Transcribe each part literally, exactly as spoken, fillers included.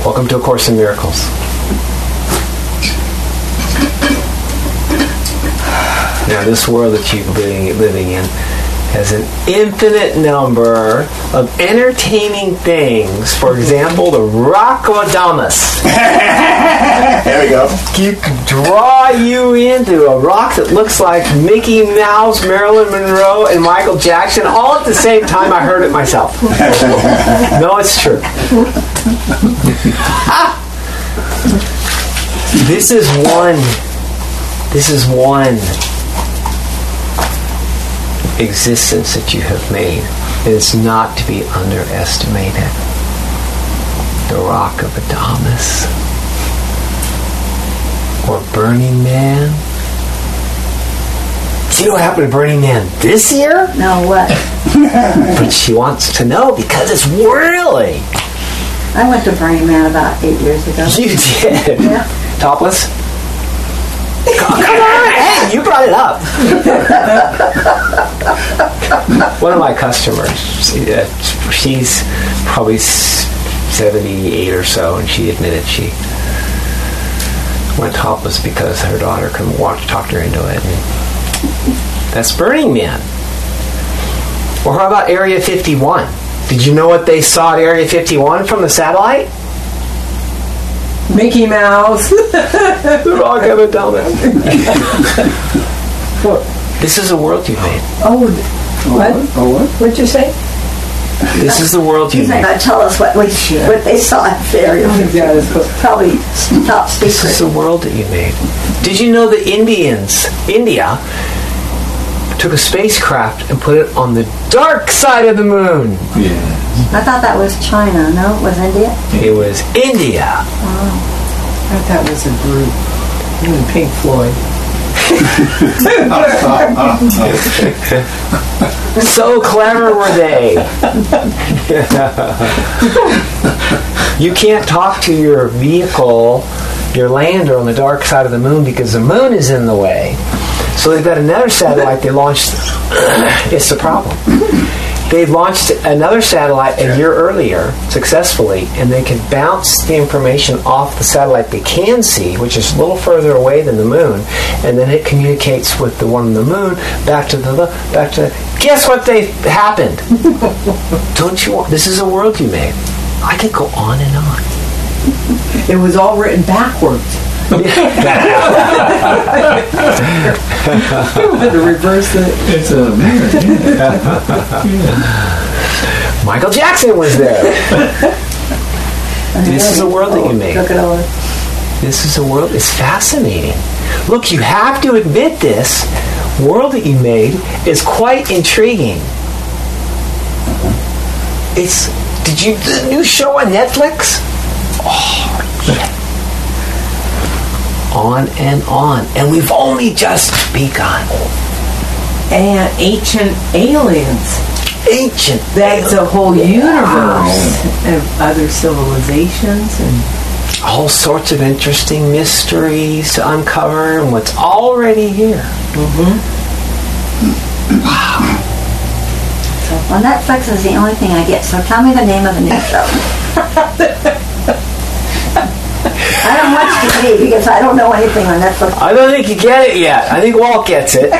Welcome to A Course in Miracles. Now, this world that you're living, living in has an infinite number of entertaining things. For example, the Rock of Adamas. There we go. You can draw you into a rock that looks like Mickey Mouse, Marilyn Monroe, and Michael Jackson all at the same time. I heard it myself. No, it's true. Ah! This is one. This is one existence that you have made. It is not to be underestimated. The Rock of Adamas. Or Burning Man. Do you know what happened to Burning Man this year? No, what? But she wants to know because it's whirly. I went to Burning Man about eight years ago. You did? Yeah. Topless? Come on! Hey, you brought it up. One of my customers, she, uh, she's probably seventy-eight or so, and she admitted she went topless because her daughter couldn't watch, talked her into it. And that's Burning Man. Or how about Area fifty-one? Did you know what they saw at Area fifty-one from the satellite? Mickey Mouse. The Rock of Adamas. This is the world you made. Oh, what? Oh, what? What'd you say? This is the world you He's not made. going to tell us what, we, what they saw at Area fifty-one. Probably top This is secret. the world that you made. Did you know the Indians, India, took a spacecraft and put it on the dark side of the moon? Yeah. I thought that was China. No, it was India. It was India. I thought that was a group. Even Pink Floyd. So clever were they. You can't talk to your vehicle, your lander on the dark side of the moon because the moon is in the way. So they've got another satellite they launched. It's the problem. They launched another satellite a year earlier successfully, and they can bounce the information off the satellite they can see, which is a little further away than the moon, and then it communicates with the one on the moon back to the back to. Guess what? They happened. Don't you want? This is a world you made. I could go on and on. It was all written backwards. Had to reverse it. It's a mirror. Michael Jackson was there. This is a world that you made. Look at all this. This is a world. It's fascinating. Look, you have to admit this world that you made is quite intriguing. It's. Did you the new show on Netflix? Oh, yeah. On and on, and we've only just begun. And ancient aliens. Ancient. That's a whole Wow. universe of other civilizations and All sorts of interesting mysteries to uncover, and what's already here. mm-hmm. Wow. Well, Netflix is the only thing I get, so tell me the name of the new show. I don't watch T V because I don't know anything on Netflix. I don't think you get it yet. I think Walt gets it.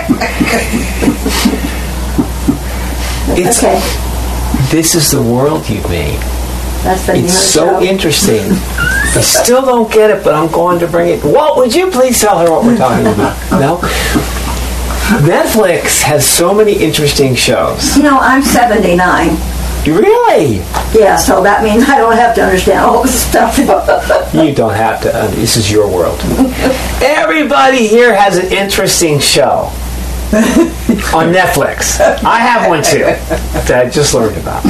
It's, Okay, This is the world you've made. that's the name of the It's so show. interesting. I still don't get it, but I'm going to bring it. Walt, would you please tell her what we're talking about? No? Netflix has so many interesting shows. You know, I'm seventy-nine. Really? Yeah, so that means I don't have to understand all this stuff. You don't have to. Uh, this is your world. Everybody here has an interesting show on Netflix. I have one too that I just learned about.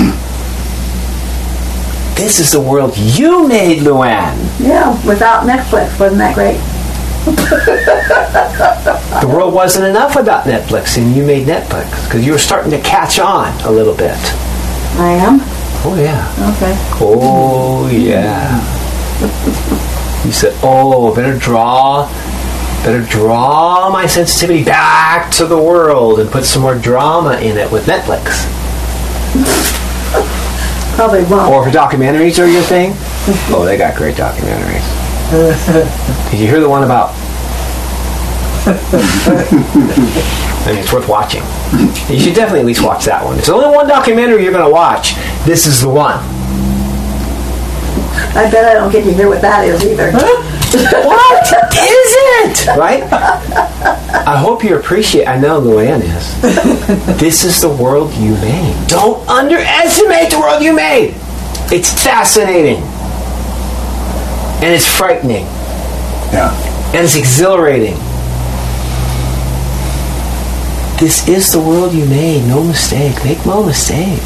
This is the world you made, Luann. Yeah, without Netflix. Wasn't that great? The world wasn't enough without Netflix, and you made Netflix because you were starting to catch on a little bit. I am? Oh yeah. Okay. Oh yeah. You said, "Oh, better draw, better draw my sensitivity back to the world and put some more drama in it with Netflix." Probably won't. Or if documentaries are your thing. Oh, they got great documentaries. Did you hear the one about? I mean, it's worth watching. You should definitely at least watch that one. If there's only one documentary you're going to watch, this is the one. I bet I don't get to hear what that is either. What is it? Right? I hope you appreciate. I know Luann is. This is the world you made. Don't underestimate the world you made. It's fascinating, and it's frightening, Yeah. and it's exhilarating. This is the world you made. No mistake. Make no mistake.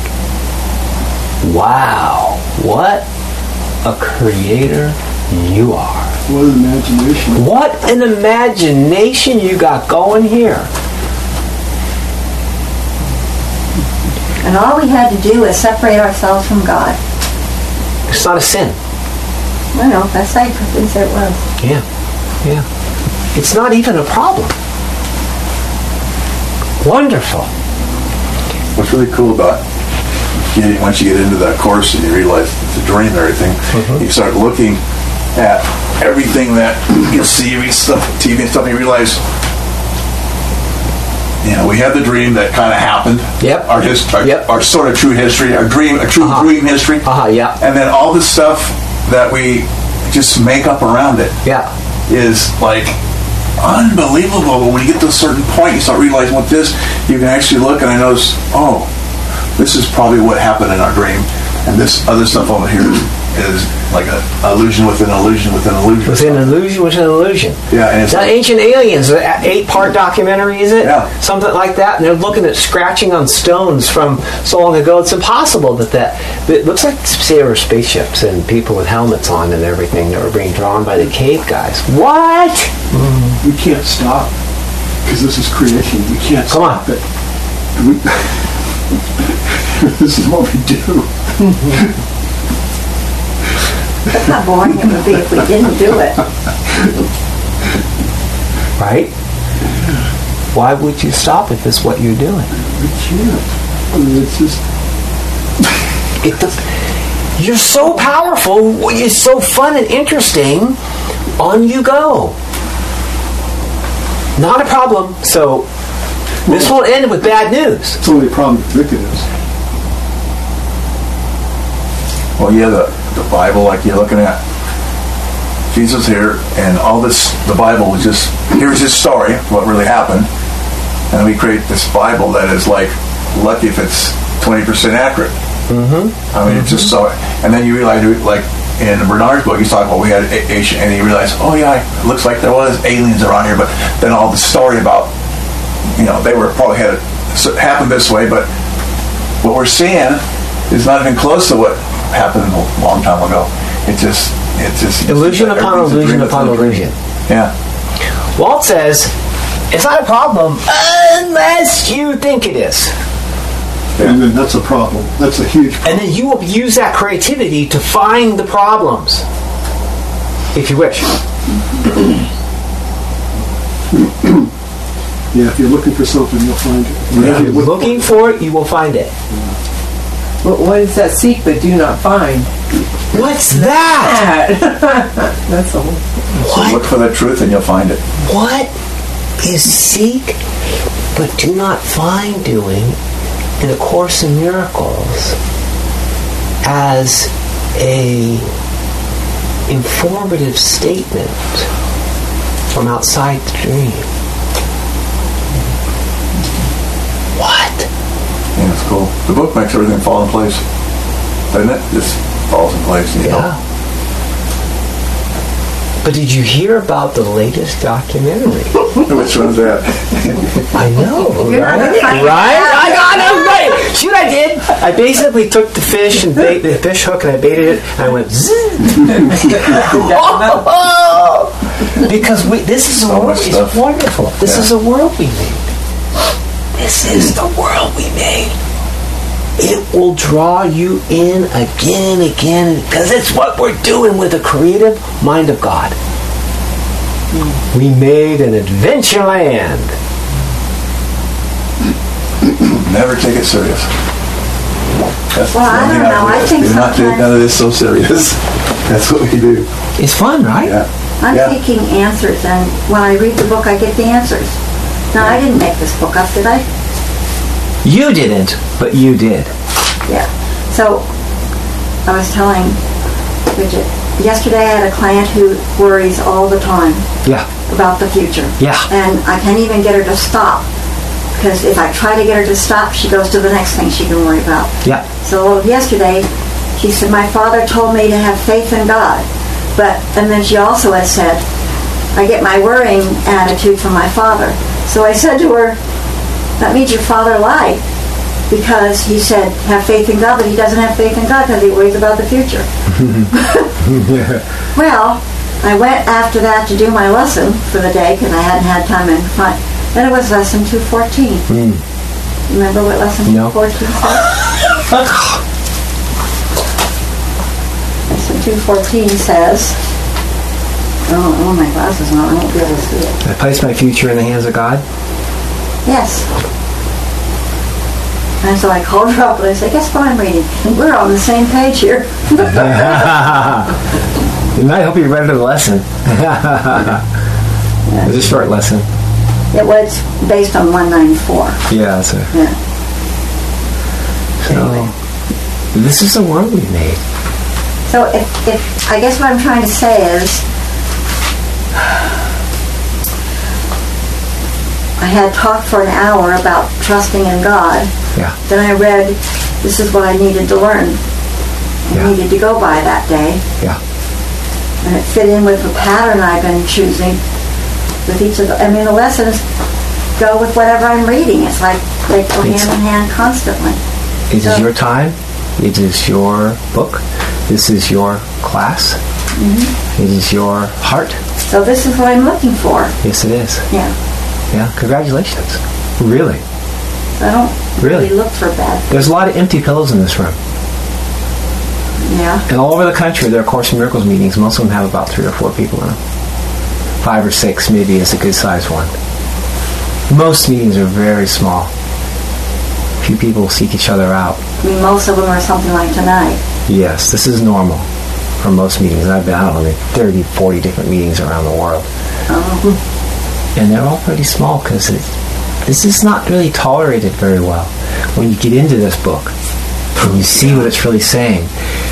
Wow, what a creator you are. What an imagination. What an imagination you got going here. And all we had to do is separate ourselves from God. It's not a sin. I know, that's how didn't say it was. Yeah, yeah. It's not even a problem. Wonderful. What's really cool about getting, once you get into that course and you realize it's a dream and everything, Mhm. you start looking at everything that you see, every stuff, T V and stuff, and you realize, you know, we had the dream that kind of happened. Yep. Our, his, our, Yep. our sort of true history, our dream, a true Uh-huh. dream history. Uh-huh, yeah. And then all the stuff that we just make up around it Yeah. is like unbelievable. But when you get to a certain point, you start realizing what this, you can actually look and I notice, oh, this is probably what happened in our dream. And this other stuff over here is like an illusion within an illusion within an illusion. Within an illusion, within an illusion. Yeah, and It's it's not like, Ancient Aliens, an eight-part documentary, is it? Yeah. Something like that. And they're looking at scratching on stones from so long ago. It's impossible that that... It looks like, say, there were spaceships and people with helmets on and everything that were being drawn by the cave guys. What? We can't stop because this is creation. We can't Come on. stop it. We, this is what we do. Look how boring it would be if we didn't do it. Right? Why would you stop if it's what you're doing? We can't. I mean, it's just. It does, you're so powerful. It's so fun and interesting. On you go. Not a problem. So this won't end with bad news. It's only a problem with Vic is. well, yeah, the, the Bible, like you're looking at Jesus here, and all this, the Bible was just, here's his story, what really happened, and we create this Bible that is like, lucky if it's twenty percent accurate. Mm-hmm. I mean, it's just so, and then you realize, like, in Bernard's book, he's talking about we had Asian, and he realized, oh yeah, it looks like there was aliens around here, but then all the story about, you know, they were probably had it happen this way, but what we're seeing is not even close to what happened a long time ago. It just, it just Illusion it's, upon everything's a illusion dream upon within a dream. illusion. Yeah. Walt says, it's not a problem unless you think it is. And then that's a problem. That's a huge problem. And then you will use that creativity to find the problems, if you wish. Yeah, if you're looking for something, you'll find it. If Whatever you're you look looking for it, you will find it. But what is that? Seek but do not find. What's that? That's the whole. So What? look for the truth and you'll find it. What is seek but do not find doing in A Course in Miracles as a informative statement from outside the dream? What? Yeah, it's cool. The book makes everything fall in place, doesn't it? Just falls in place. And you know. Yeah. But did you hear about the latest documentary? Which one's that? I know, You're right? not gonna find Right? out. I got it right. Shoot, I did. I basically took the fish and bait the fish hook and I baited it and I went zzz. Because we, this is a So world. much It's stuff. wonderful. This Yeah. is a world we made. This is the world we made. It will draw you in again and again because it's what we're doing with the creative mind of God. We made an adventure land. Never take it serious. That's Well, I one thing don't know. I realized. think Do not take sometimes- none of this so serious. That's what we do. It's fun, right? Yeah. I'm Yeah. seeking answers, and when I read the book, I get the answers. Now, I didn't make this book up, did I? You didn't, but you did. Yeah. So, I was telling Bridget, yesterday I had a client who worries all the time Yeah. about the future. Yeah. And I can't even get her to stop, because if I try to get her to stop, she goes to the next thing she can worry about. Yeah. So yesterday, she said, my father told me to have faith in God. But, and then she also has said, I get my worrying attitude from my father. So I said to her, that means your father lied. Because he said, have faith in God, but he doesn't have faith in God because he worries about the future. Well, I went after that to do my lesson for the day because I hadn't had time in front. Then it was lesson two fourteen. Mm. Remember what lesson No. two fourteen says? Lesson two fourteen says, oh, oh, my glasses on, I won't be able to see it. I place my future in the hands of God. Yes. And so I called her up and I said, guess what I'm reading? And we're on the same page here. And I hope you read the lesson. It was a short lesson. It was based on one ninety-four. Yeah, so, Yeah. so this is the world we made. So if, if I guess what I'm trying to say is, I had talked for an hour about trusting in God. Yeah. Then I read, this is what I needed to learn. I Yeah. needed to go by that day. Yeah. And it fit in with the pattern I've been choosing with each of the, I mean, the lessons go with whatever I'm reading. It's like they go It's- hand in hand constantly. It is So- your time. It is your book. This is your class. Mm-hmm. It is your heart. So this is what I'm looking for. Yes, it is. Yeah. Yeah. Congratulations. Really. I don't Really? really look for bad. There's a lot of empty pillows in this room. Yeah. And all over the country, there are Course in Miracles meetings. Most of them have about three or four people in them. Five or six, maybe, is a good-sized one. Most meetings are very small. Few people seek each other out. I mean, most of them are something like tonight. Yes, this is normal for most meetings. I've been, I don't know, thirty, forty different meetings around the world. Um, And they're all pretty small because this is not really tolerated very well. When you get into this book and you see what it's really saying,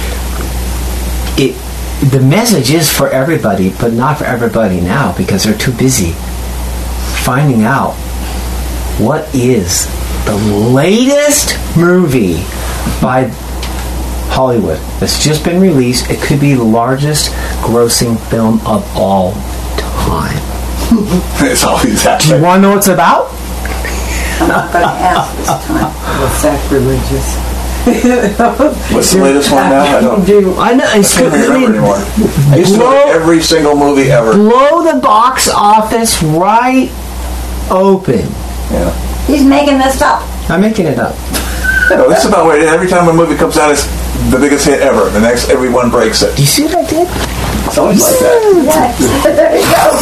it the message is for everybody, but not for everybody now because they're too busy finding out what is the latest movie by Hollywood that's just been released. It could be the largest grossing film of all time. It's always that Do you way. want to know what it's about? I'm not going to ask this time. Well, sacrilegious. What's the latest one now? I don't, do. I know. It's I can't good. I remember mean, anymore. I used to blow- watch every single movie ever. blow the box office right open. Yeah. He's making this up. I'm making it up. No, this is about where every time a movie comes out, it's the biggest hit ever. The next, everyone breaks it. Do you see what I did? It's always like that. Yes. There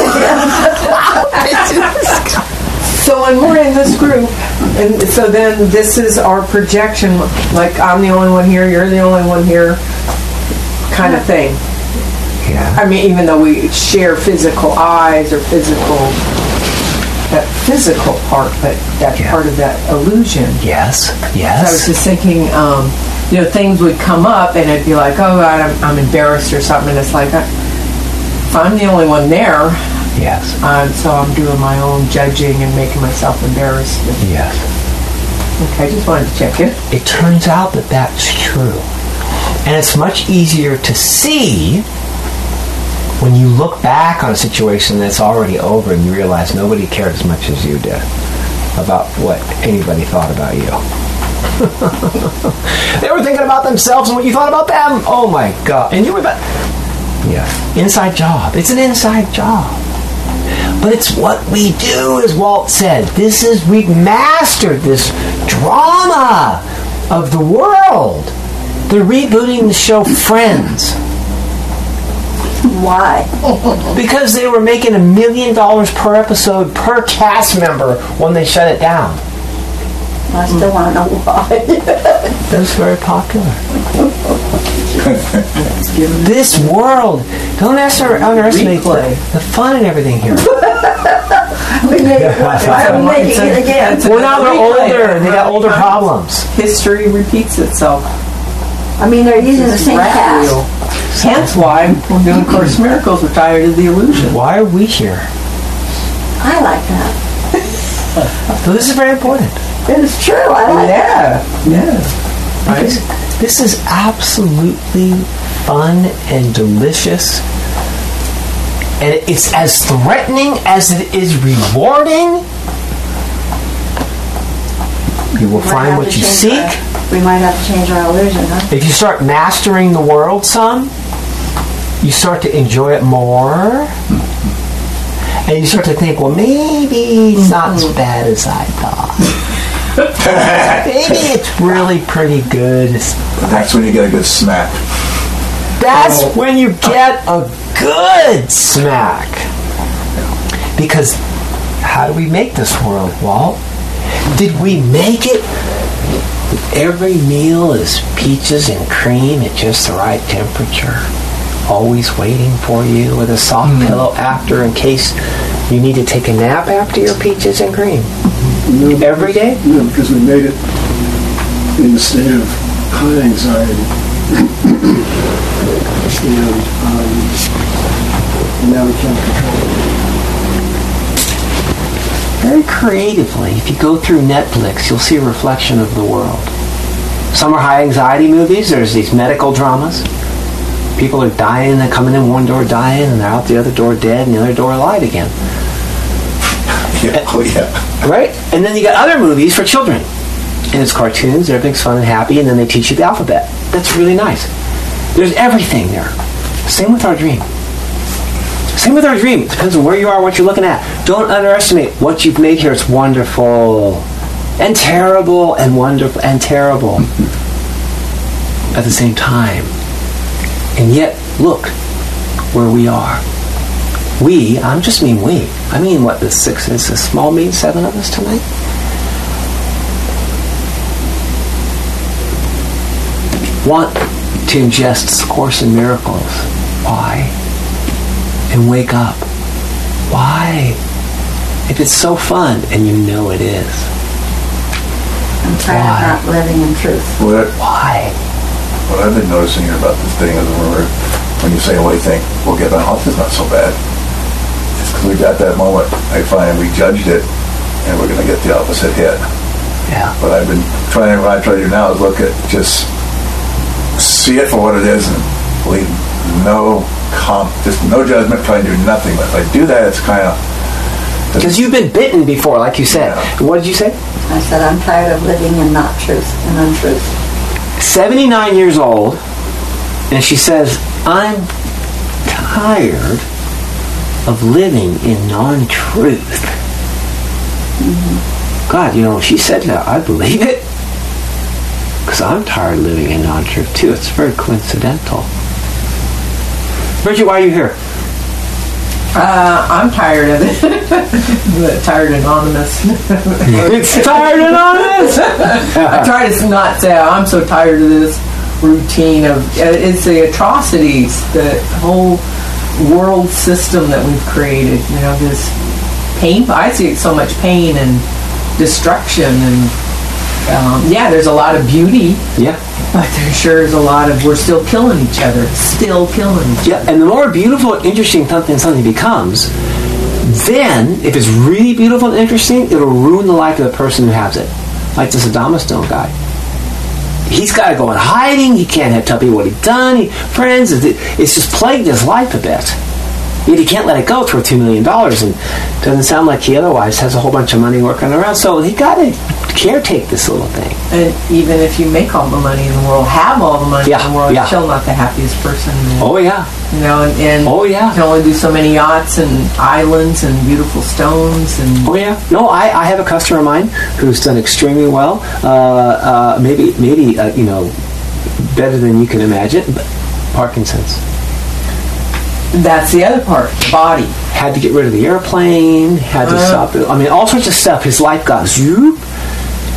he goes again. So when we're in this group, and so then this is our projection, like I'm the only one here, you're the only one here, kind of thing. Yeah. I mean, even though we share physical eyes or physical, that physical part, but that's Yeah. part of that illusion. Yes. So I was Yes. just thinking, um, you know, things would come up and it'd be like, oh God, I'm, I'm embarrassed or something. And it's like, I, if I'm the only one there, Yes. um, so I'm doing my own judging and making myself embarrassed. Yes. Okay, I just wanted to check it. It turns out that that's true. And it's much easier to see when you look back on a situation that's already over and you realize nobody cared as much as you did about what anybody thought about you. They were thinking about themselves and what you thought about them. Oh my God. And you were about... Yeah. Inside job. It's an inside job. But it's what we do, as Walt said. This is, we've mastered this drama of the world. They're rebooting the show Friends Why? because they were making a million dollars per episode per cast member when they shut it down. I still want to know why. It was very popular. This world, don't under- underestimate the, the fun and everything here. we made it once. I'm making it again. Well, now they're older and they got older problems. History repeats itself. I mean, they're using the same Rat cast. wheel. Hence why we're doing Course in Miracles. We're tired of the illusion. Why are we here? I like that. So this is very important. It is true. I like that. Yeah, yeah. Right? Because this is absolutely fun and delicious. And it's as threatening as it is rewarding. You will Might find have what to you change seek. our- we might have to change our illusion, huh? If you start mastering the world some, you start to enjoy it more. And you start to think, well, maybe it's not as bad as I thought. Maybe it's really pretty good. That's when you get a good smack. That's when you get a good smack. Because how do we make this world, Walt? Did we make it? Every meal is peaches and cream at just the right temperature. Always waiting for you with a soft mm. pillow after in case you need to take a nap after your peaches and cream. No, Every day? No, because we made it in the state of high anxiety. and, um, and now we can't control it. Very creatively, if you go through Netflix, you'll see a reflection of the world. Some are high anxiety movies. There's these medical dramas. People are dying, they're coming in one door dying, and they're out the other door dead, and the other door alive again. Yeah, oh yeah. Right? And then you got other movies for children. And it's cartoons, everything's fun and happy, and then they teach you the alphabet. That's really nice. There's everything there. Same with our dream. Same with our dream. It depends on where you are, what you're looking at. Don't underestimate what you've made here. It's wonderful. And terrible, and wonderful, and terrible. At the same time. And yet, look where we are. We, I just mean we. I mean what, the six, is a small mean seven of us tonight? Want to ingest Course in Miracles. Why? And wake up. Why? If it's so fun, and you know it is. I'm tired Why? of not living in truth. What, Why? what I've been noticing about this thing is when, we're, when you say, well, you think, we'll get on, oh, it's not so bad. It's because we got that moment, I find we judged it, and we're going to get the opposite hit. Yeah. But I've been trying, what I try to do now is look at, just see it for what it is, and believe no comp, just no judgment, try and do nothing. But if I do that, it's kind of... Because you've been bitten before, like you said. Yeah. What did you say? I said, I'm tired of living in not truth and untruth. seventy-nine years old, and she says, I'm tired of living in non-truth. Mm-hmm. God, you know, she said that, I believe it. Because I'm tired of living in non-truth, too. It's very coincidental. Bridget, why are you here? Uh, I'm tired of it. Tired Anonymous. It's Tired Anonymous! I try to not say I'm so tired of this routine of it's the atrocities, the whole world system that we've created. You know, this pain. I see so much pain and destruction, and um, yeah, there's a lot of beauty. Yeah. But there sure is a lot of, we're still killing each other. Still killing each other. Yeah, and the more beautiful, interesting something something becomes, then, if it's really beautiful and interesting, it'll ruin the life of the person who has it. Like this Adama Stone guy. He's got to go in hiding. He can't have, tell people what he's done. He, friends, it's just plagued his life a bit. Yet he can't let it go. It's worth two million dollars, and doesn't sound like he otherwise has a whole bunch of money working around. So he got to caretake this little thing. And even if you make all the money in the world, have all the money Yeah, in the world, yeah. you're still not the happiest person. And, Oh yeah. You know, and, and Oh, yeah. you can only do so many yachts and islands and beautiful stones and. Oh yeah. No, I, I have a customer of mine who's done extremely well. Uh, uh, maybe maybe uh, you know, better than you can imagine. But Parkinson's. That's the other part, the body. Had to get rid of the airplane. Had to Uh. stop it. I mean, all sorts of stuff. His life got zoop.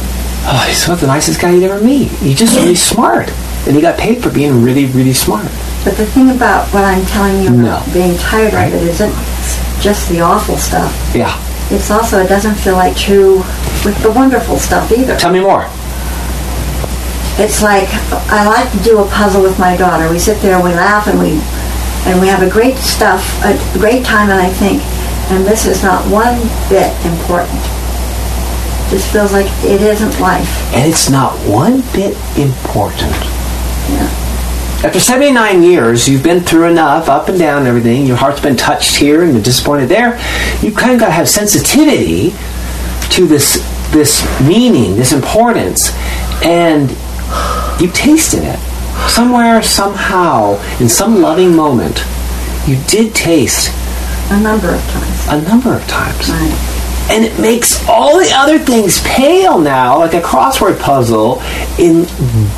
oh, he's not the nicest guy you'd ever meet. He's just really smart. And he got paid for being really, really smart. But the thing about what I'm telling you No. about being tired Right. of it isn't just the awful stuff. Yeah. It's also, it doesn't feel like true with the wonderful stuff either. Tell me more. It's like, I like to do a puzzle with my daughter. We sit there and we laugh and we and we have a great stuff, a great time, and I think, and this is not one bit important. Just feels like it isn't life. And it's not one bit important. Yeah. After seventy-nine years, you've been through enough, up and down and everything. Your heart's been touched here and been disappointed there. You kind of got to have sensitivity to this this meaning, this importance, and you tasted it. Somewhere, somehow, in some loving moment, you did taste A number of times. a number of times. Right. And it makes all the other things pale now, like a crossword puzzle, in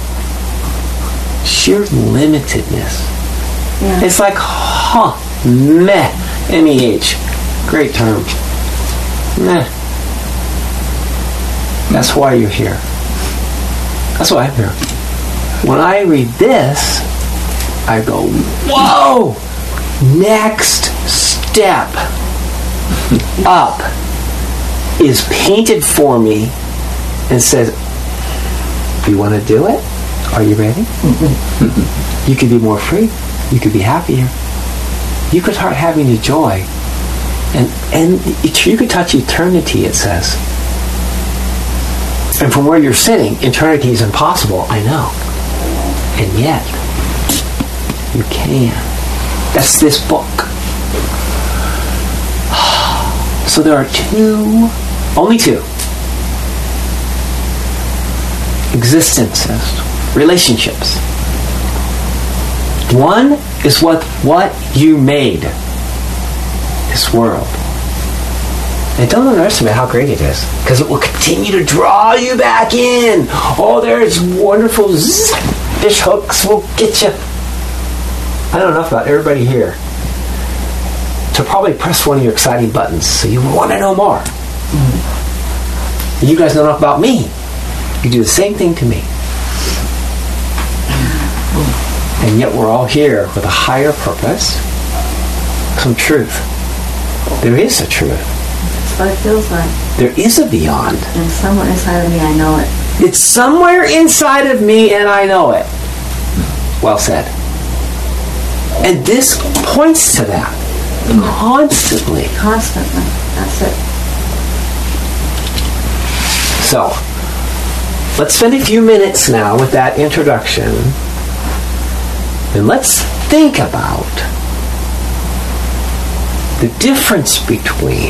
sheer limitedness. Yeah. It's like, huh, meh, M E H. Great term. Meh. That's why you're here. That's why I'm here. When I read this, I go, whoa! Next step up is painted for me and says, you want to do it? Are you ready? You could be more free. You could be happier. You could start having the joy. And, and it, you could touch eternity, it says. And from where you're sitting, eternity is impossible, I know. And yet, you can. That's this book. So there are two, only two, existences, relationships. One is what, what you made, this world. And don't underestimate how great it is, because it will continue to draw you back in. Oh, there's wonderful zzz, fish hooks will get you. I don't know enough about everybody here to probably press one of your exciting buttons, so you want to know more. Mm-hmm. You guys know enough about me. You do the same thing to me. And yet we're all here with a higher purpose, some truth. There is a truth. That's what it feels like. There is a beyond. And somewhere inside of me, I know it. It's somewhere inside of me and I know it. Well said. And this points to that constantly. Constantly. That's it. So, let's spend a few minutes now with that introduction. And let's think about the difference between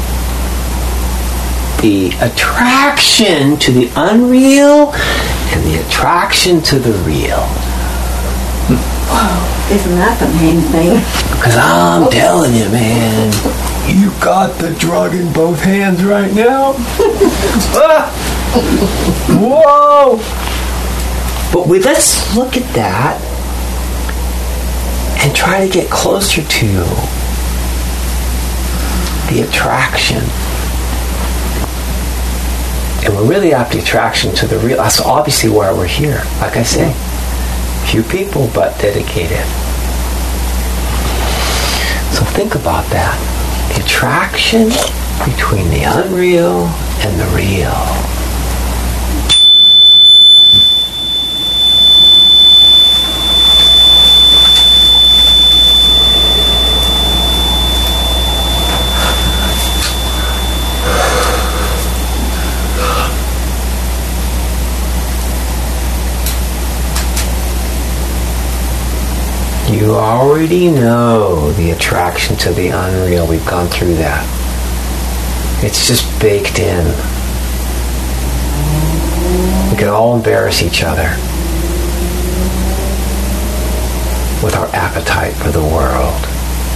the attraction to the unreal and the attraction to the real. Isn't that the main thing? Because I'm telling you, man, you got the drug in both hands right now. Ah! Whoa! But we, let's look at that and try to get closer to the attraction. And we're really after the attraction to the real. That's obviously why we're here. Like I say, few people, but dedicated. So think about that. The attraction between the unreal and the real. You already know the attraction to the unreal. We've gone through that. It's just baked in. We can all embarrass each other with our appetite for the world.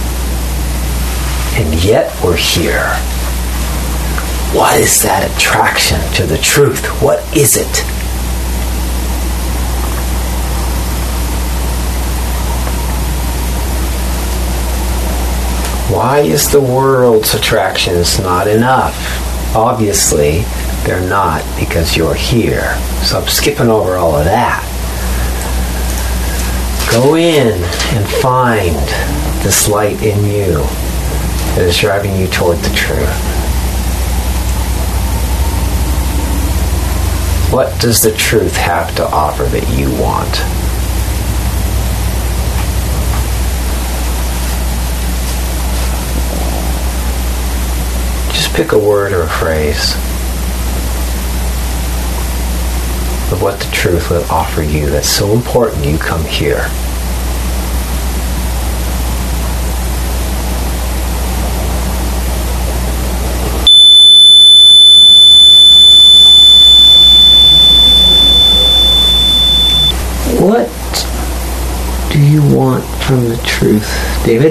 And yet we're here. What is that attraction to the truth? What is it? Why is the world's attractions not enough? Obviously, They're not, because you're here. So I'm skipping over all of that. Go in and find this light in you that is driving you toward the truth. What does the truth have to offer that you want? Just pick a word or a phrase of what the truth will offer you that's so important you come here. What do you want from the truth, David?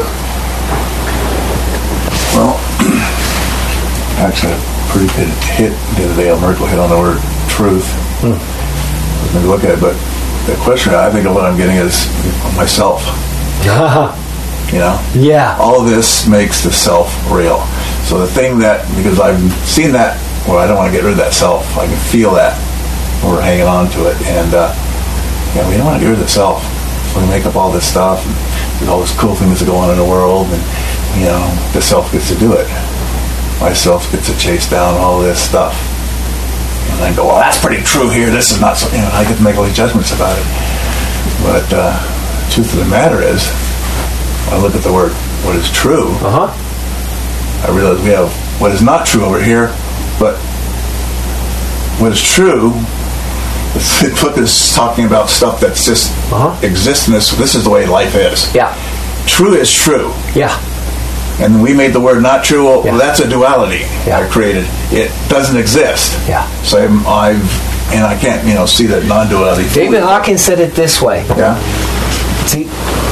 Well, actually, a pretty good hit the other day. El Merkle hit on the word truth. Hmm. Maybe look at it, but the question I think of what I'm getting is myself. You know? Yeah. All of this makes the self real. So the thing that, because I've seen that, well, I don't want to get rid of that self. I can feel that. We're hanging on to it. And, uh, yeah, we don't want to get rid of the self. We make up all this stuff, and there's all these cool things that go on in the world, and, you know, the self gets to do it. My self gets to chase down all this stuff. And I go, well, that's pretty true here. This is not so, you know, I get to make all these judgments about it. But uh, the truth of the matter is, when I look at the word, what is true, uh-huh. I realize we have what is not true over here, but what is true, the book is talking about stuff that's just uh-huh. exists in this. This is the way life is. Yeah. True is true. Yeah. And we made the word not true. Well, yeah. that's a duality yeah. I created. It doesn't exist. Yeah. So I'm, I've, and I can't, you know, see that non-duality. David Hawkins said it this way. Yeah. See?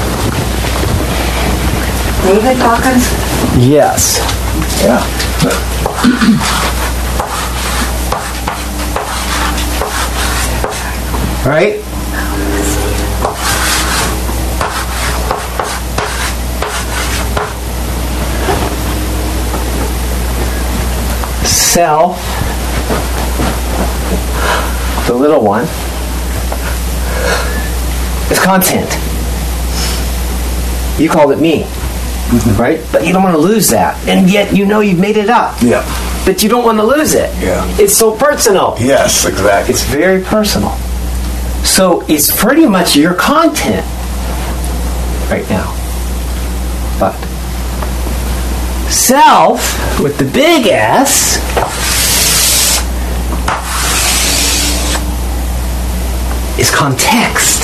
David Hawkins? Yes. Yeah. Right? Self, the little one, is content. You called it me, mm-hmm. right? But you don't want to lose that. And yet you know you've made it up. Yeah. But you don't want to lose it. Yeah. It's so personal. Yes, exactly. It's very personal. So it's pretty much your content right now. But self, with the big S, is context.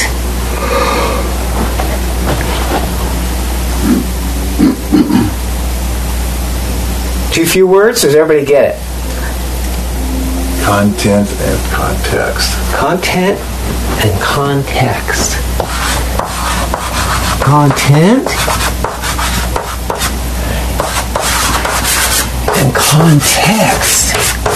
Too few words? Does everybody get it? Content and context. Content and context. Content and context.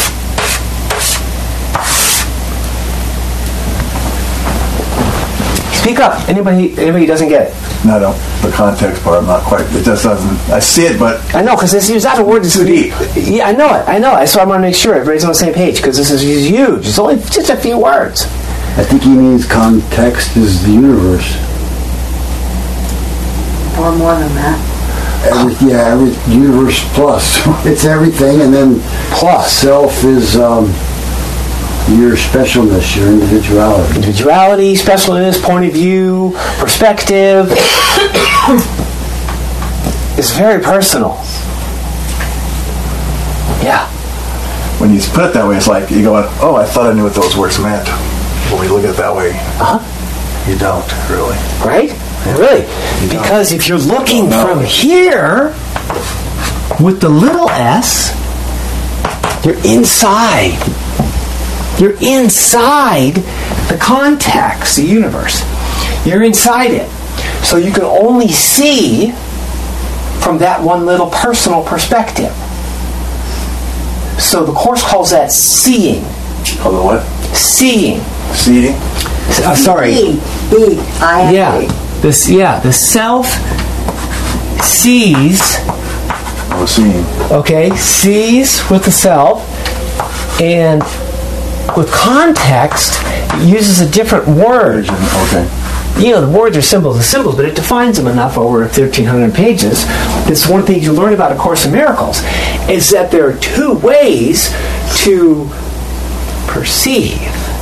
Speak up. Anybody anybody doesn't get it? No, no. The context part, I'm not quite. It just doesn't. I see it, but I know, because it's that word is too deep. Yeah, I know it. I know it. So I want to make sure everybody's on the same page, because this is huge. It's only just a few words. I think he means context is the universe. Or more than that. Every, yeah, every universe plus. It's everything, and then plus self is um, your specialness, your individuality. Individuality, specialness, point of view, perspective. It's very personal. Yeah. When you put it that way, it's like you go, oh, I thought I knew what those words meant. When you look at it that way, uh-huh. you don't, really. Right? Yeah. Really. You because don't. If you're looking no. from here, with the little s, you're inside. You're inside the context, the universe. You're inside it. So you can only see from that one little personal perspective. So the Course calls that seeing. Call it what? Seeing. Seeing? Uh, sorry. E. E. I. Yeah. This. Yeah. The self sees. Oh, seeing. Okay. Sees with the self, And with context, it uses a different word. Okay. You know, the words are symbols and symbols, but it defines them enough over thirteen hundred pages. This is one thing you learn about A Course in Miracles, is that there are two ways to perceive.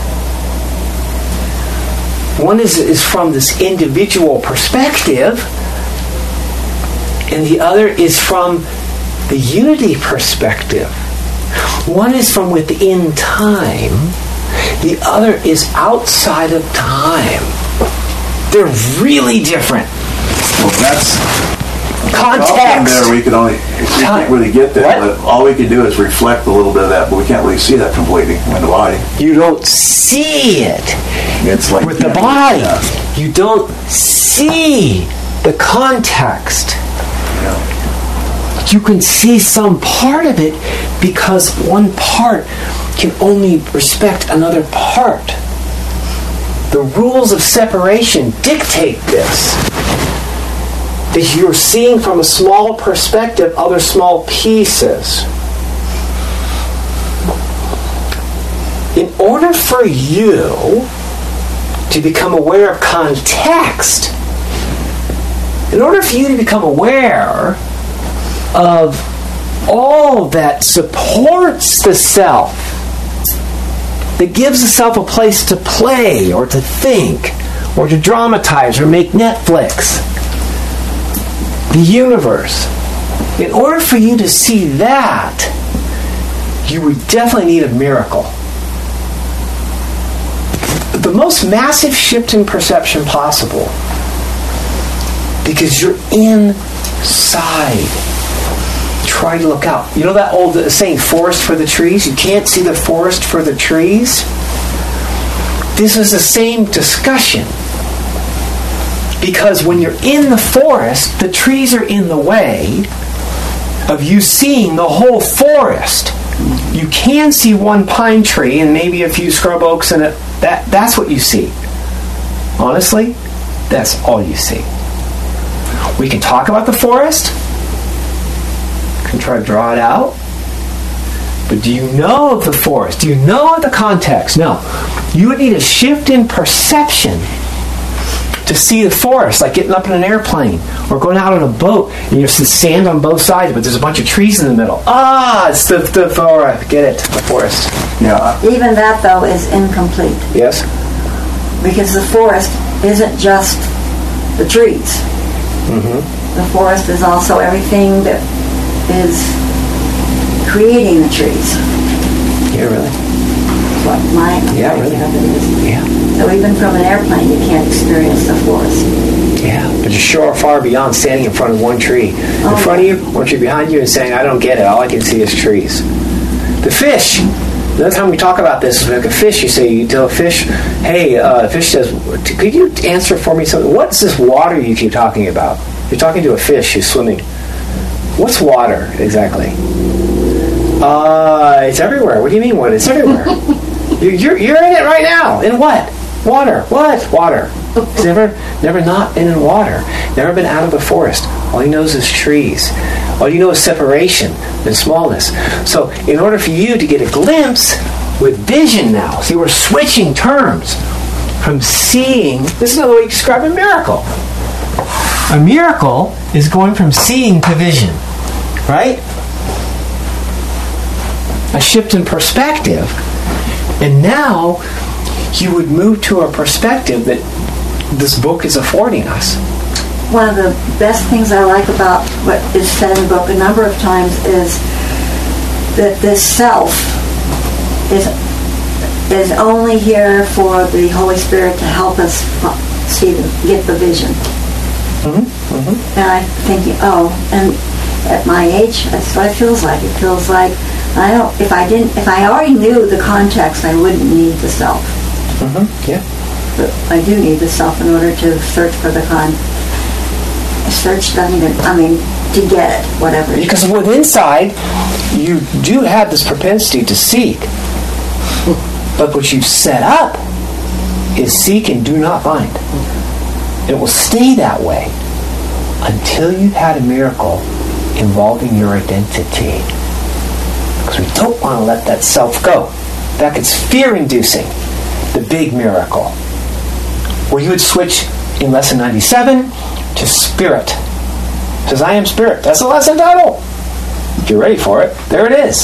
One is, is from this individual perspective, and the other is from the unity perspective. One is from within time, the other is outside of time. They're really different. Well, that's Context. From there, we could only we can't really get that. But all we can do is reflect a little bit of that, but we can't really see that completely in the body. You don't see it. It's like with the body. Yeah. You don't see the context. Yeah. You can see some part of it because one part can only respect another part. The rules of separation dictate this. That you're seeing from a small perspective other small pieces. In order for you to become aware of context, in order for you to become aware of all that supports the self, that gives the self a place to play or to think or to dramatize or make Netflix, the universe, in order for you to see that, you would definitely need a miracle. The most massive shift in perception possible, because you're inside. Try to look out. You know that old saying, forest for the trees? You can't see the forest for the trees? This is the same discussion. Because when you're in the forest, the trees are in the way of you seeing the whole forest. You can see one pine tree and maybe a few scrub oaks in it. That, that's what you see. Honestly, that's all you see. We can talk about the forest. We can try to draw it out. But do you know of the forest? Do you know of the context? No. You would need a shift in perception to see the forest, like getting up in an airplane or going out on a boat and there's sand on both sides, but there's a bunch of trees in the middle. Ah, it's the, the forest. Get it, the forest. Yeah. Even that, though, is incomplete. Yes? Because the forest isn't just the trees. Mm-hmm. The forest is also everything that is creating the trees. Yeah, really? What my Yeah, idea really? of it is. Yeah. So even from an airplane, you can't experience the forest. Yeah, but you sure are far beyond standing in front of one tree. Oh. In front of you, one tree behind you, and saying, I don't get it. All I can see is trees. The fish. The other time we talk about this is like a fish. You say, you tell a fish, hey, uh, the fish says, could you answer for me something? What's this water you keep talking about? You're talking to a fish who's swimming. What's water, exactly? Uh, it's everywhere. What do you mean, what? It's everywhere. you're, you're, you're in it right now. In what? Water. What? Water. He's never, never not been in water. Never been out of the forest. All he knows is trees. All you know is separation and smallness. So in order for you to get a glimpse with vision now, see, we're switching terms from seeing. This is another way you describe a miracle. A miracle is going from seeing to vision. Right? A shift in perspective. And now you would move to a perspective that this book is affording us. One of the best things I like about what is said in the book a number of times is that this self is is only here for the Holy Spirit to help us see the, get the vision. Mm-hmm. Mm-hmm. And I'm thinking, oh, and at my age, that's what it feels like. It feels like I don't. If I didn't, if I already knew the context, I wouldn't need the self. Mm-hmm. Yeah. But I do need the self in order to search for the con. Search doesn't even. I mean, to get it, whatever. It Because with inside, you do have this propensity to seek. But what you've set up is seek and do not find. It will stay that way until you've had a miracle involving your identity. Because we don't want to let that self go. In fact, it's fear-inducing, the big miracle. Where you would switch in lesson ninety-seven to spirit. It says, I am spirit. That's the lesson title. If you're ready for it, there it is.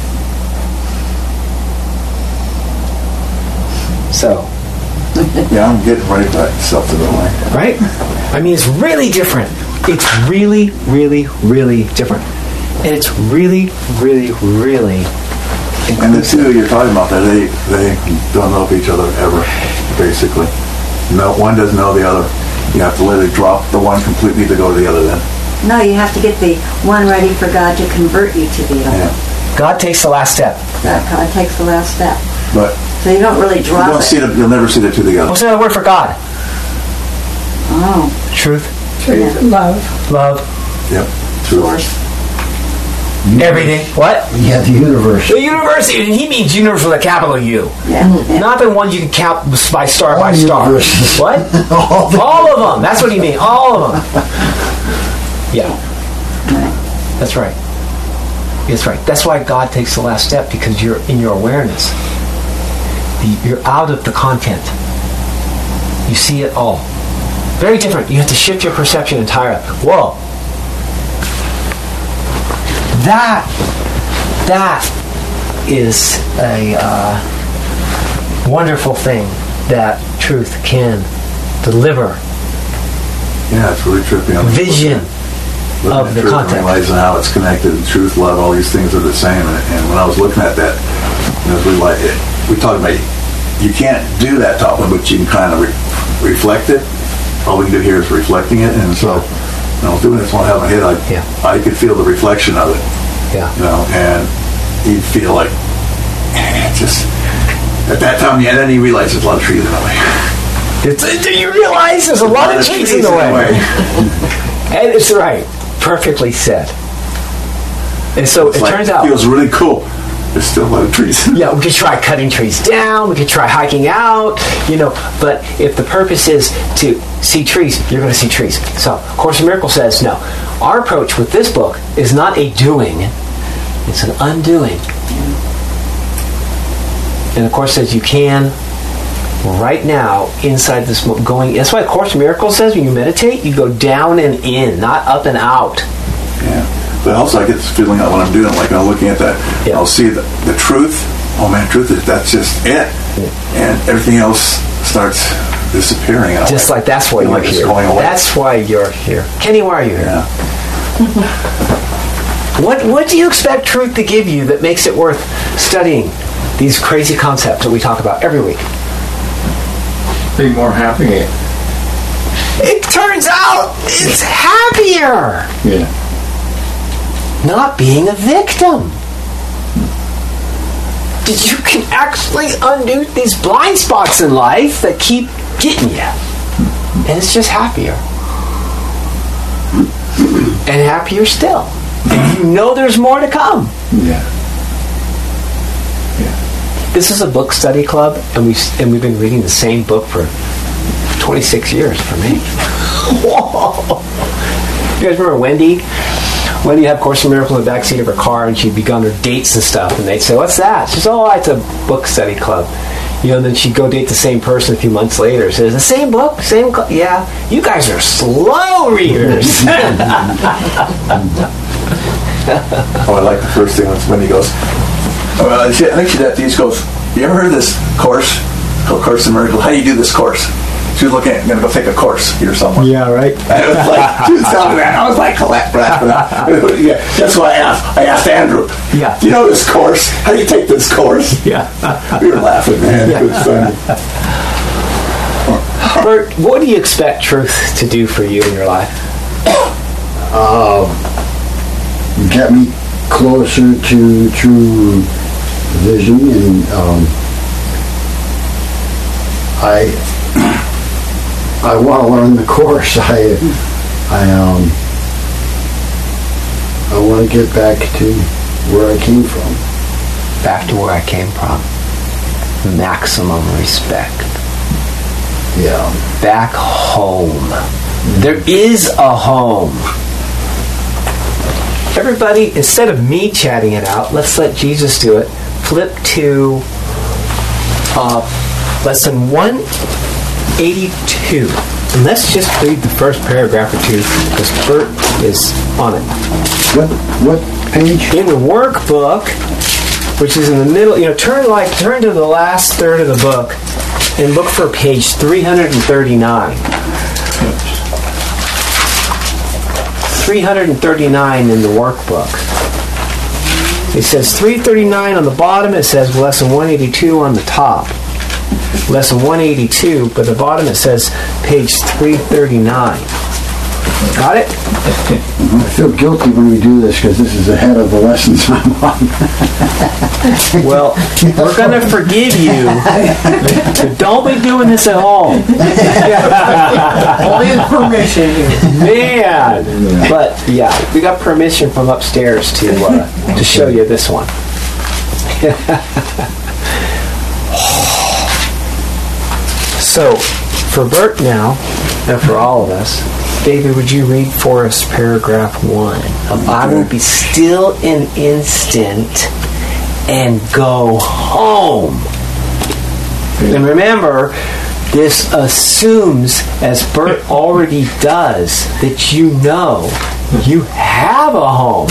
So. Yeah, I'm getting ready for that self-development. Right? I mean, it's really different. It's really, really, really different. And it's really, really, really inclusive. And the two you're talking about, that they, they don't know of each other ever, basically. No, one doesn't know the other. You have to literally drop the one completely to go to the other then. No, you have to get the one ready for God to convert you to the other. Yeah. God takes the last step. God, God takes the last step. But so you don't really drop you don't it. see them, you'll never see the two together. What's another word for God? Oh. Truth. Truth. Love. Love. Yep. Truth. Source. Everything. What? Yeah, the universe. The universe. And he means universe with a capital U. Yeah. yeah. Not the ones you can count by star All by star. universes. What? All the- All of them. That's what he means. All of them. Yeah. That's right. That's right. That's why God takes the last step, because you're in your awareness. You're out of the content. You see it all. Very different. You have to shift your perception entirely. Whoa. That, that is a uh, wonderful thing that truth can deliver. Yeah, it's really trippy. I'm Vision looking of at the truth and content. realizing how it's connected. Truth, love, all these things are the same. And, and when I was looking at that, it was really like, it, we talked about, you can't do that topic, but you can kind of re- reflect it. All we can do here is reflecting it. And so, when I was doing this one, I had my head, I, Yeah. I could feel the reflection of it. Yeah. You know, and you'd feel like, just, at that time, yeah, then you realize there's a lot of trees in the way. It's, do you realize there's a lot of trees in the way? And it's right. Perfectly said. And so It's it like, turns it out, feels really cool. There's still a lot of trees. yeah, we could try cutting trees down, we could try hiking out, you know, but if the purpose is to see trees, you're going to see trees. So, Course in Miracles says, no. Our approach with this book is not a doing, it's an undoing. And the Course says you can, right now, inside this, mo- going, that's why Course in Miracles says when you meditate, you go down and in, not up and out. Yeah. But also I get this feeling that when I'm doing it, like I'm looking at that, Yeah. I'll see the, the truth. Oh man, truth is, that's just it. And everything else starts disappearing. And I'm Just like that's why feel you're like it's here. going away. That's why you're here. Kenny, why are you here? Yeah. What What do you expect truth to give you that makes it worth studying these crazy concepts that we talk about every week? Be more happy. It turns out it's happier, Yeah. not being a victim. You can actually undo these blind spots in life that keep getting you. And it's just happier. And happier still. And you know there's more to come. Yeah. This is a book study club, and we've, and we've been reading the same book for twenty-six years for me. Whoa. You guys remember Wendy? Wendy had Course in Miracles in the backseat of her car, and she'd begun her dates and stuff, and they'd say, what's that? She says, oh, it's a book study club. You know, and then she'd go date the same person a few months later. Says, the same book? Same club? Yeah. You guys are slow readers. Oh, I like the first thing when he goes, well, I think she did these goes, you ever heard of this course called Course in Miracles? How do you do this course? She was looking at, going to go take a course here somewhere. Yeah, right. I was like, she was telling me that. I was like, collect, yeah, that's why I asked. I asked Andrew. Yeah. Do you know this course? How do you take this course? Yeah. We were laughing, man. It was funny. Bert, what do you expect truth to do for you in your life? Get me closer to true vision, and um, I I want to learn the course. I I um I want to get back to where I came from. Back to where I came from. Maximum respect. Yeah. Back home. There is a home. everybody, instead of me chatting it out, let's let Jesus do it. Flip to uh, lesson one eighty-two. And let's just read the first paragraph or two because Bert is on it. What what page? In the workbook, which is in the middle, you know, turn like turn to the last third of the book and look for page three thirty-nine. three thirty-nine in the workbook. It says three thirty-nine on the bottom. It says lesson one eighty-two on the top. Lesson one eighty-two, but at the bottom it says page three thirty-nine. Got it? I feel guilty when we do this because this is ahead of the lessons I'm on. Well, we're going to forgive you. But don't be doing this at home. Only with permission. Man. But yeah, we got permission from upstairs to uh, to show you this one. So, for Bert now, and for all of us, David, would you read for us paragraph one? I will be still an instant and go home. And remember, this assumes, as Bert already does, that you know you have a home.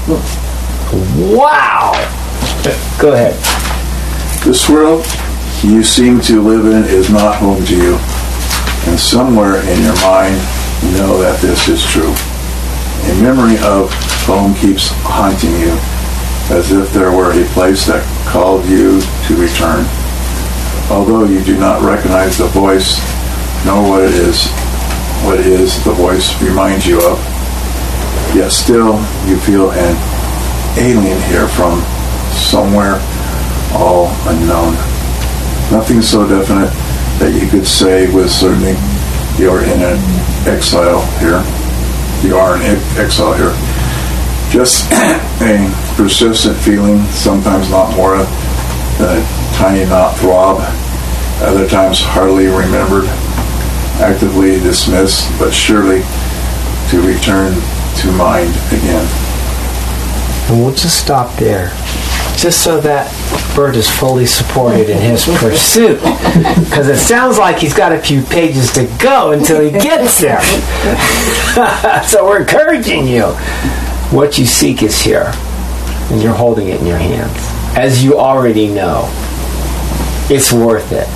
Wow! Go ahead. This world you seem to live in is not home to you. And somewhere in your mind, you know that this is true. A memory of home keeps haunting you, as if there were a place that called you to return. Although you do not recognize the voice, nor what it is, what it is the voice reminds you of, yet still you feel an alien here from somewhere all unknown. Nothing so definite that you could say with certainty you're in an exile here. You are in exile here. Just a persistent feeling, sometimes not more than a tiny knot throb, other times hardly remembered, actively dismissed, but surely to return to mind again. And we'll just stop there, just so that Bert is fully supported in his pursuit. Because it sounds like he's got a few pages to go until he gets there. So we're encouraging you. What you seek is here, and you're holding it in your hands. As you already know, it's worth it.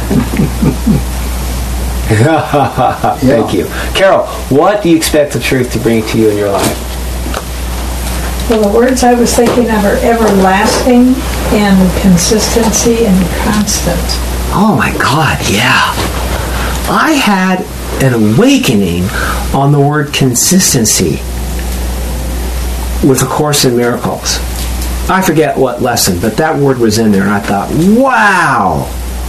Thank you. Carol, what do you expect the truth to bring to you in your life? Well, the words I was thinking of are everlasting and consistency and constant. Oh my God, yeah. I had an awakening on the word consistency with A Course in Miracles. I forget what lesson, but that word was in there, and I thought, wow.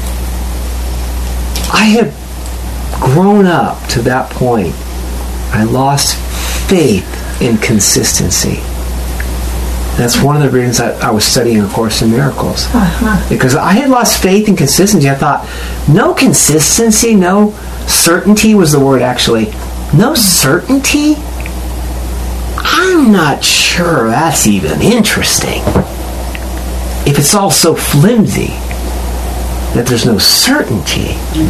I had grown up to that point. I lost faith in consistency. That's one of the reasons I, I was studying A Course in Miracles. Uh-huh. Because I had lost faith in consistency. I thought, no consistency, no certainty was the word actually. No certainty? I'm not sure that's even interesting. If it's all so flimsy that there's no certainty.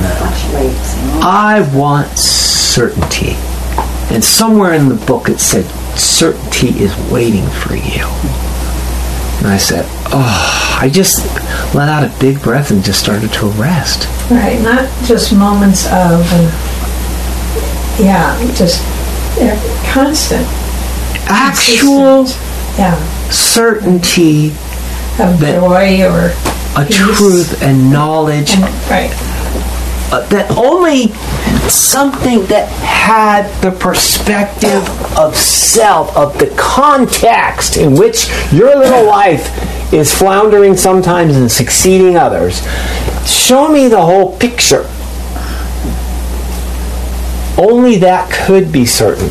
I want certainty. And somewhere in the book it said, certainty is waiting for you. And I said, oh, I just let out a big breath and just started to rest. Right, not just moments of, and yeah, just yeah, constant. Actual yeah. certainty of that joy or a peace. Truth and knowledge. And, right. Uh, that only something that had the perspective of self, of the context in which your little life is floundering sometimes and succeeding others. Show me the whole picture. Only that could be certain.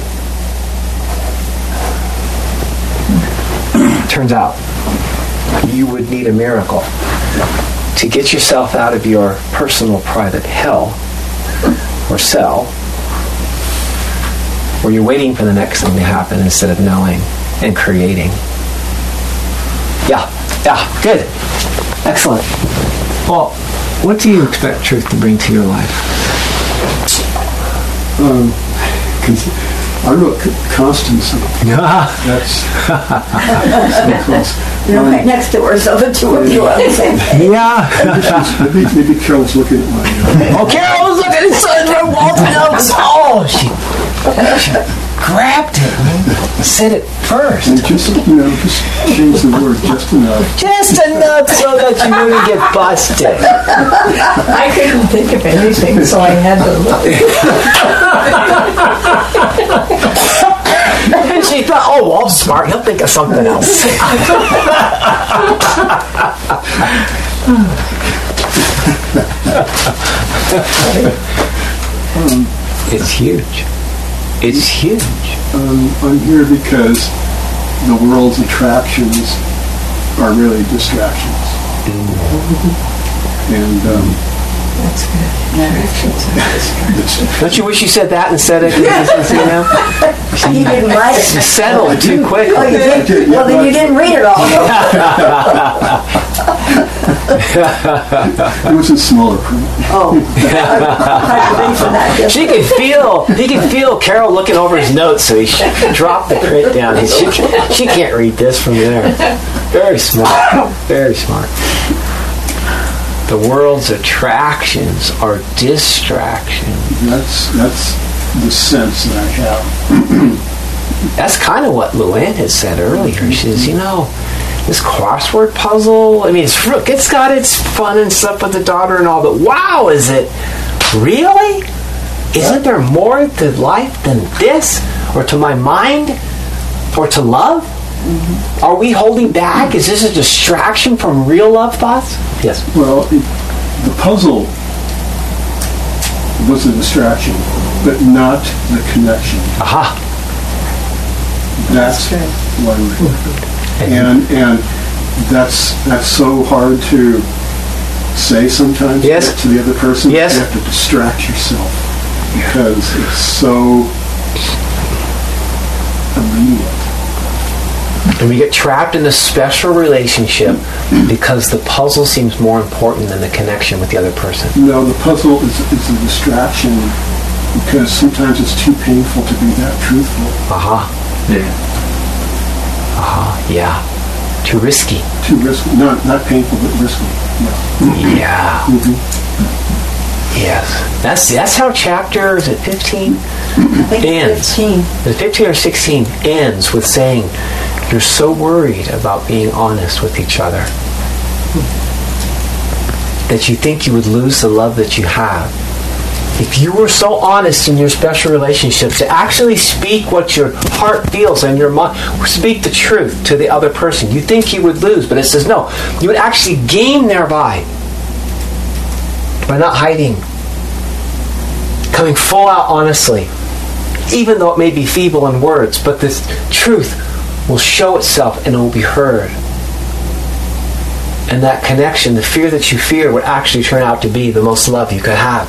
Turns out you would need a miracle to get yourself out of your personal private hell or cell, where you're waiting for the next thing to happen instead of knowing and creating. Yeah, yeah, good. Excellent. Well, what do you expect truth to bring to your life? Um, cons- I wrote c- constancy. That's so close. You're Um, right next to her, so the two of you are the same thing. Yeah. maybe, maybe Carol's looking at my. Uh, Oh, Carol was looking at Sandra Walton Oaks. Oh, she, she grabbed it and said it first. and just, you know, just change the word just enough. Just enough so that you wouldn't get busted. I couldn't think of anything, so I had to look. And she thought, oh, well, I'm smart. He'll think of something else. Um, It's huge. It's huge. um, I'm here because the world's attractions are really distractions. And um, That's good. it's, Don't you wish you said that instead of consistency now? You didn't write You it. settled too quick. Oh, you did? Well, then you didn't read it all. it was in smaller print. Oh, hard to read from that distance. She could feel, he could feel Carol looking over his notes, so he sh- dropped the print down. He, she, she can't read this from there. Very smart. Very smart. The world's attractions are distractions. That's that's the sense that I have. That's kind of what Luann had said earlier. She says, you know, this crossword puzzle, I mean, it's it's got its fun and stuff with the daughter and all, but wow, is it really? Isn't there more to life than this? Or to my mind? Or to love? Mm-hmm. Are we holding back? Is this a distraction from real love thoughts? Yes. Well, it, the puzzle was a distraction, but not the connection. Aha. That's why we're here. And and that's that's so hard to say sometimes Yes. to the other person. Yes. You have to distract yourself because it's so immediate. And we get trapped in this special relationship because the puzzle seems more important than the connection with the other person. No, the puzzle is, is a distraction because sometimes it's too painful to be that truthful. Aha. Yeah. Aha. Yeah. Too risky. Too risky. Not not painful, but risky. Yeah. Yeah. Mm-hmm. Yes. That's that's how chapter, is it fifteen? I think Ends. it's fifteen. The fifteen or sixteen ends with saying, you're so worried about being honest with each other that you think you would lose the love that you have. If you were so honest in your special relationships to actually speak what your heart feels and your mind, speak the truth to the other person, you think you would lose, but it says no. You would actually gain thereby by not hiding, coming full out honestly, even though it may be feeble in words, but this truth will show itself and it will be heard. And that connection, the fear that you fear, would actually turn out to be the most love you could have.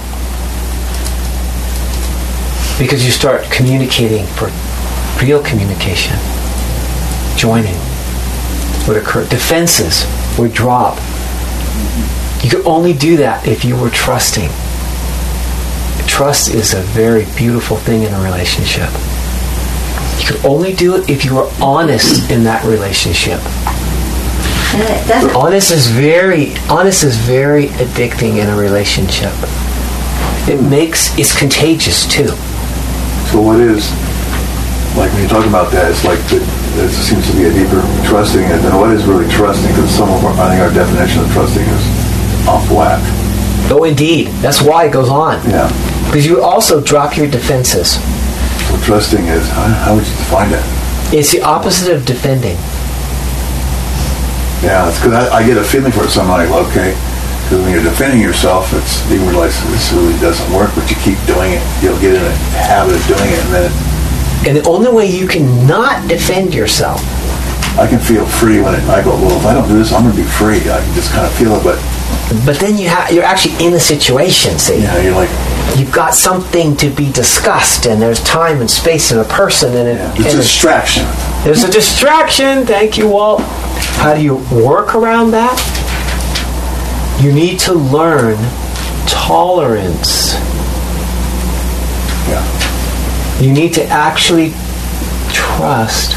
Because you start communicating for real communication. Joining would occur. Defenses would drop. You could only do that if you were trusting. Trust is a very beautiful thing in a relationship. You could only do it if you were honest in that relationship. And it doesn't, Honest is very, honest is very addicting in a relationship. It makes, it's contagious too. So what is, like when you talk about that, it's like the, there seems to be a deeper trusting, and then what is really trusting? Because some of our, I think our definition of trusting is off whack. Oh, indeed. That's why it goes on. Yeah. Because you also drop your defenses. So trusting is, how, how would you define that? It's the opposite of defending. Yeah, it's because I, I get a feeling for it. So I'm like, well, okay, because when you're defending yourself, it's you realize this really doesn't work, but you keep doing it. You'll get in a habit of doing it, and then it, And the only way you can not defend yourself, I can feel free when it, I go, well, if I don't do this, I'm going to be free. I can just kind of feel it, but but then you ha- you're actually in a situation, see? you know, you're like, You've got something to be discussed, and there's time and space and a person, and, it, yeah, and it's a it's- distraction. There's a distraction. Thank you, Walt. How do you work around that? You need to learn tolerance. Yeah. You need to actually trust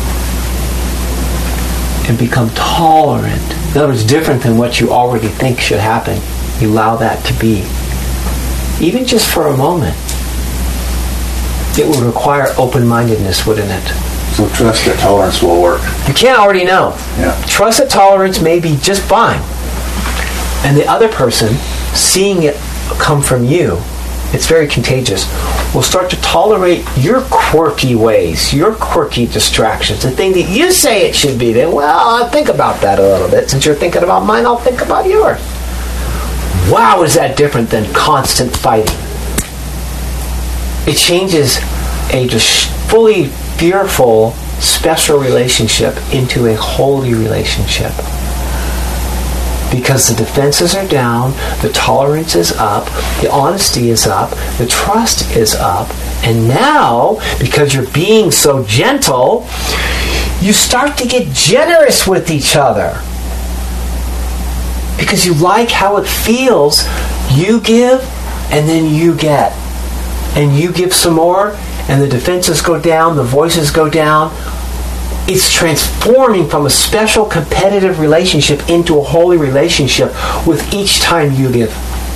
and become tolerant. In other words, different than what you already think should happen. You allow that to be. Even just for a moment. It would require open-mindedness, wouldn't it? So trust that tolerance will work. You can't already know. Yeah. Trust that tolerance may be just fine. And the other person, seeing it come from you, it's very contagious, will start to tolerate your quirky ways, your quirky distractions, the thing that you say it should be. Then, well, I'll think about that a little bit. Since you're thinking about mine, I'll think about yours. Wow, is that different than constant fighting? It changes a just fully fearful, special relationship into a holy relationship. Because the defenses are down, the tolerance is up, the honesty is up, the trust is up, and now, because you're being so gentle, you start to get generous with each other. Because you like how it feels. You give, and then you get. And you give some more, and the defenses go down, the voices go down. It's transforming from a special competitive relationship into a holy relationship with each time you give.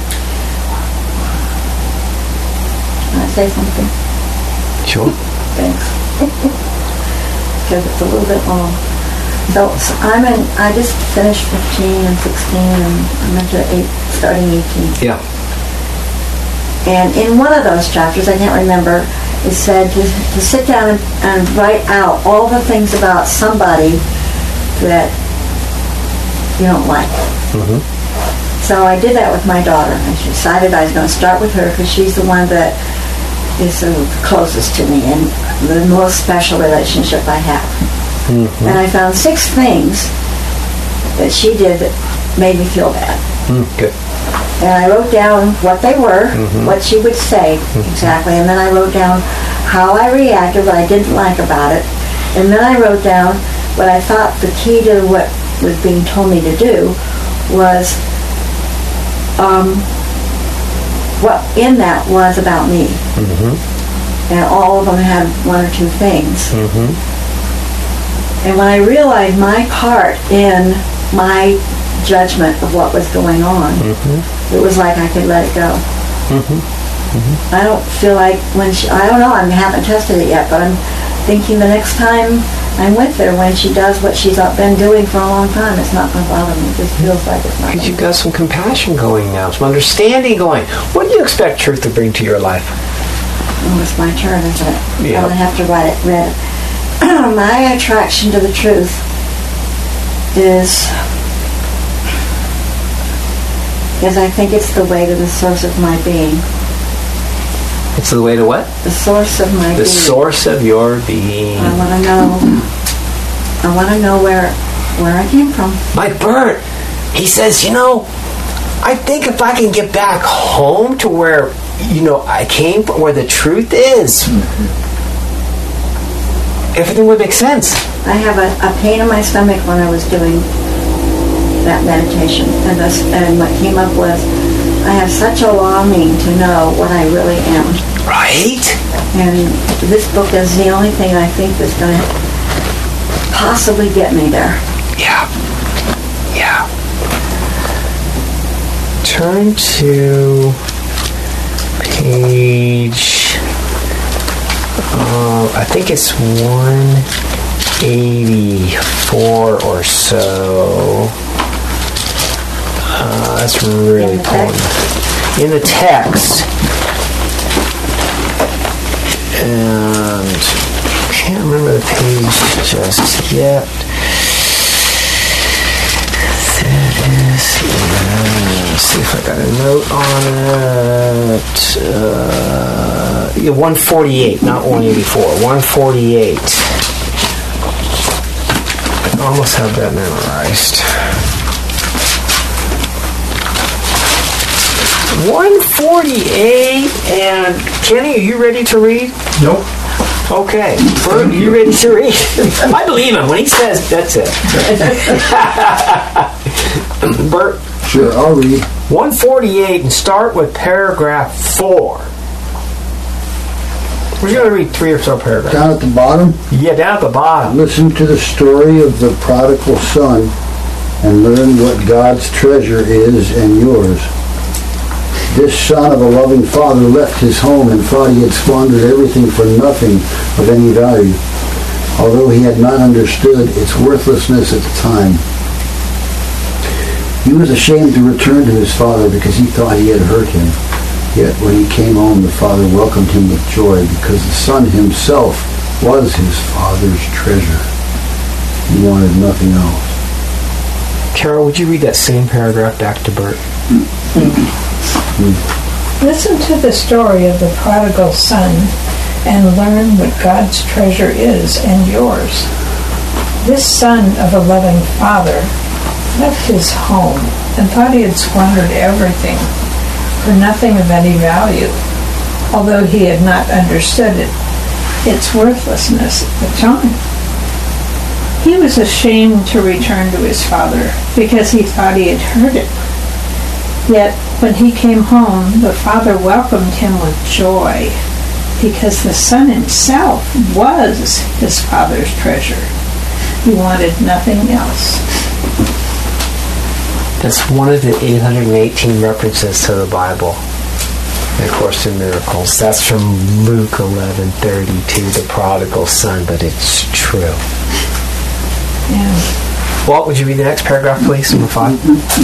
Can I say something? Sure. Thanks. Because it's a little bit long. So, so I'm in, I just finished fifteen and sixteen, and I'm into eight, starting eighteen. Yeah. And in one of those chapters, I can't remember, it said to, to sit down and, and write out all the things about somebody that you don't like. Mm-hmm. So I did that with my daughter. I decided I was going to start with her because she's the one that is the closest to me and the most special relationship I have. Mm-hmm. And I found six things that she did that made me feel bad. Mm, good. And I wrote down what they were, mm-hmm. what she would say mm-hmm. exactly, and then I wrote down how I reacted, what I didn't like about it, and then I wrote down what I thought the key to what was being told me to do was um, what in that was about me. Mm-hmm. And all of them had one or two things. Mm-hmm. And when I realized my part in my judgment of what was going on, mm-hmm. it was like I could let it go. Mm-hmm. Mm-hmm. I don't feel like when she, I don't know, I haven't tested it yet, but I'm thinking the next time I'm with her, when she does what she's been doing for a long time, it's not going to bother me. It just feels like it's not. Because you've got some compassion going now, some understanding going. What do you expect truth to bring to your life? Oh, it's my turn, isn't it? Yeah. I'm going to have to write it, read it. My attraction to the truth is is I think it's the way to the source of my being. It's the way to what? The source of my the being. The source of your being. I want to know. I want to know where where I came from. Mike Burt, he says, you know, I think if I can get back home to where, you know, I came from, where the truth is, everything would make sense. I have a, a pain in my stomach when I was doing that meditation, and this, and what came up was, I have such a longing to know what I really am. Right? And this book is the only thing I think that's going to possibly get me there. Yeah. Yeah. Turn to page, uh, I think it's one eighty-four or so. Uh, that's really important. In the text. And I can't remember the page just yet. That is, let's see if I got a note on it. Uh, yeah, one forty-eight, not one eighty-four. one forty-eight. I almost have that memorized. one forty-eight, and Kenny, are you ready to read? Nope. Okay, Bert, you ready to read? I believe him when he says that's it. Bert. Sure, I'll read. one forty-eight and start with paragraph four. We're going to read three or so paragraphs. Down at the bottom? Yeah, down at the bottom. Listen to the story of the prodigal son and learn what God's treasure is and yours. This son of a loving father left his home and thought he had squandered everything for nothing of any value, although he had not understood its worthlessness at the time. He was ashamed to return to his father because he thought he had hurt him. Yet when he came home, the father welcomed him with joy because the son himself was his father's treasure. He wanted nothing else. Carol, would you read that same paragraph back to Bert? Listen to the story of the prodigal son and learn what God's treasure is and yours. This son of a loving father left his home and thought he had squandered everything for nothing of any value, although he had not understood it, its worthlessness at the time. He was ashamed to return to his father because he thought he had hurt it. Yet when he came home, the father welcomed him with joy because the son himself was his father's treasure. He wanted nothing else. That's one of the eight hundred eighteen references to the Bible in A Course in Miracles. That's from Luke eleven thirty-two, the prodigal son, but it's true. Yeah. Walt, would you read the next paragraph, please, number five?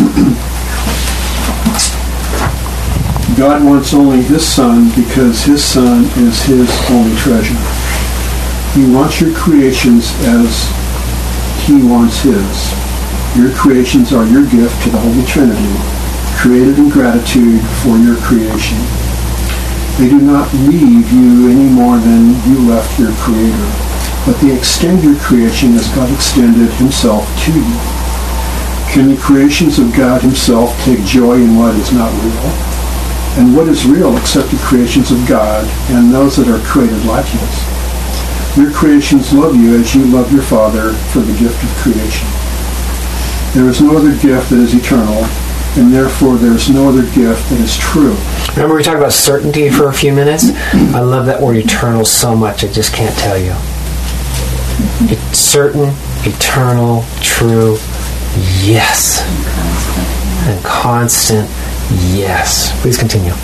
God wants only his son because his son is his only treasure. He wants your creations as he wants his. Your creations are your gift to the Holy Trinity, created in gratitude for your creation. They do not leave you any more than you left your Creator, but they extend your creation as God extended himself to you. Can the creations of God himself take joy in what is not real? And what is real except the creations of God and those that are created like his? Your creations love you as you love your Father for the gift of creation. There is no other gift that is eternal, and therefore there is no other gift that is true. Remember we talked about certainty for a few minutes? I love that word eternal so much, I just can't tell you. It's certain, eternal, true, yes. And constant, yes. Please continue.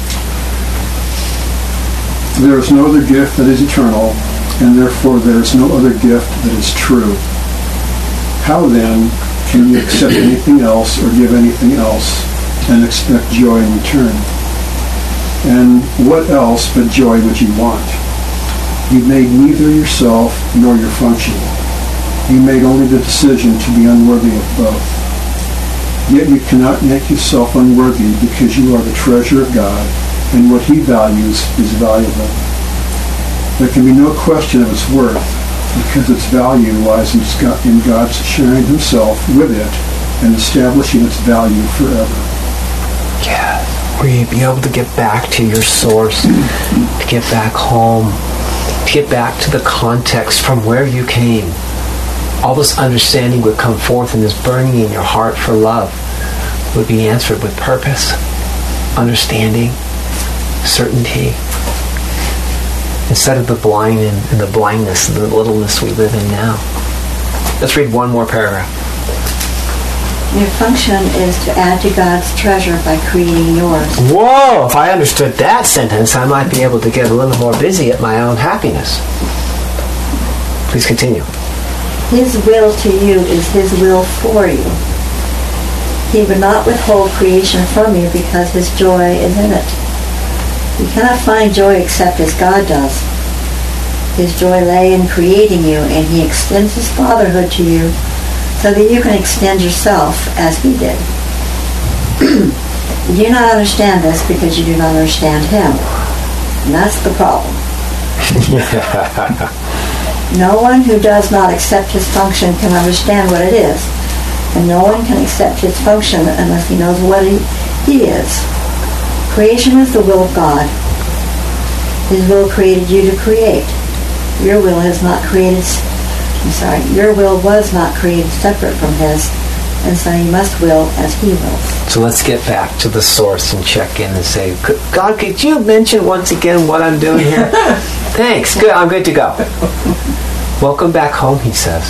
There is no other gift that is eternal, and therefore there is no other gift that is true. How then can you accept anything else or give anything else and expect joy in return? And what else but joy would you want? You made neither yourself nor your function. You made only the decision to be unworthy of both. Yet you cannot make yourself unworthy because you are the treasure of God, and what he values is valuable. There can be no question of its worth, because its value lies in God's sharing himself with it and establishing its value forever. Yeah, where you be able to get back to your source, to get back home, to get back to the context from where you came. All this understanding would come forth, and this burning in your heart for love would be answered with purpose, understanding, certainty, instead of the blind and, and the blindness and the littleness we live in now. Let's read one more paragraph. Your function is to add to God's treasure by creating yours. Whoa! If I understood that sentence, I might be able to get a little more busy at my own happiness. Please continue. His will to you is his will for you. He would not withhold creation from you because his joy is in it. You cannot find joy except as God does. His joy lay in creating you, and he extends his fatherhood to you so that you can extend yourself as he did. You do not understand this because you do not understand him. And that's the problem. No one who does not accept his function can understand what it is. And no one can accept his function unless he knows what he, he is. Creation is the will of God. His will created you to create. Your will has not created, I'm sorry, your will was not created separate from his, and so you must will as he wills. So let's get back to the source and check in and say, God, could you mention once again what I'm doing here? Thanks. Good. I'm good to go. Welcome back home, he says.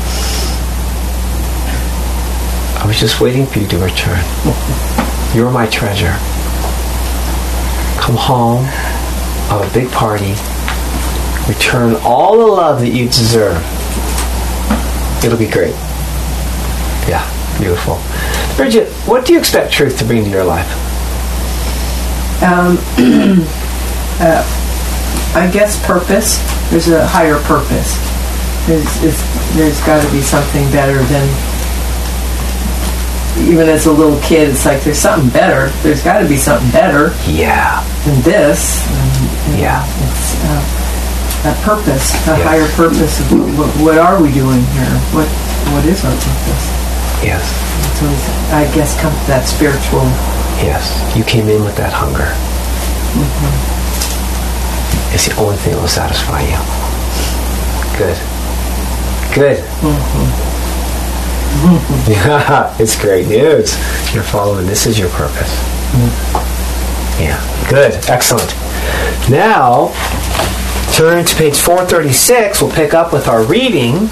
I was just waiting for you to return. You're my treasure. Come home, have a big party, return all the love that you deserve. It'll be great. Yeah, beautiful. Bridget, what do you expect truth to bring to your life? Um, uh, I guess purpose. There's a higher purpose. There's, it's, there's got to be something better than, even as a little kid, it's like there's something better. There's got to be something better Yeah. than this. And, and Yeah. It's uh, a purpose, a Yes. higher purpose. Of what, what are we doing here? What What is our purpose? Yes. So it's, I guess come to that spiritual. Yes. You came in with that hunger. Mm-hmm. It's the only thing that will satisfy you. Good. Good. Mm-hmm. Yeah, it's great news. You're following. This is your purpose. Mm-hmm. Yeah. Good. Excellent. Now, turn to page four thirty-six. We'll pick up with our reading.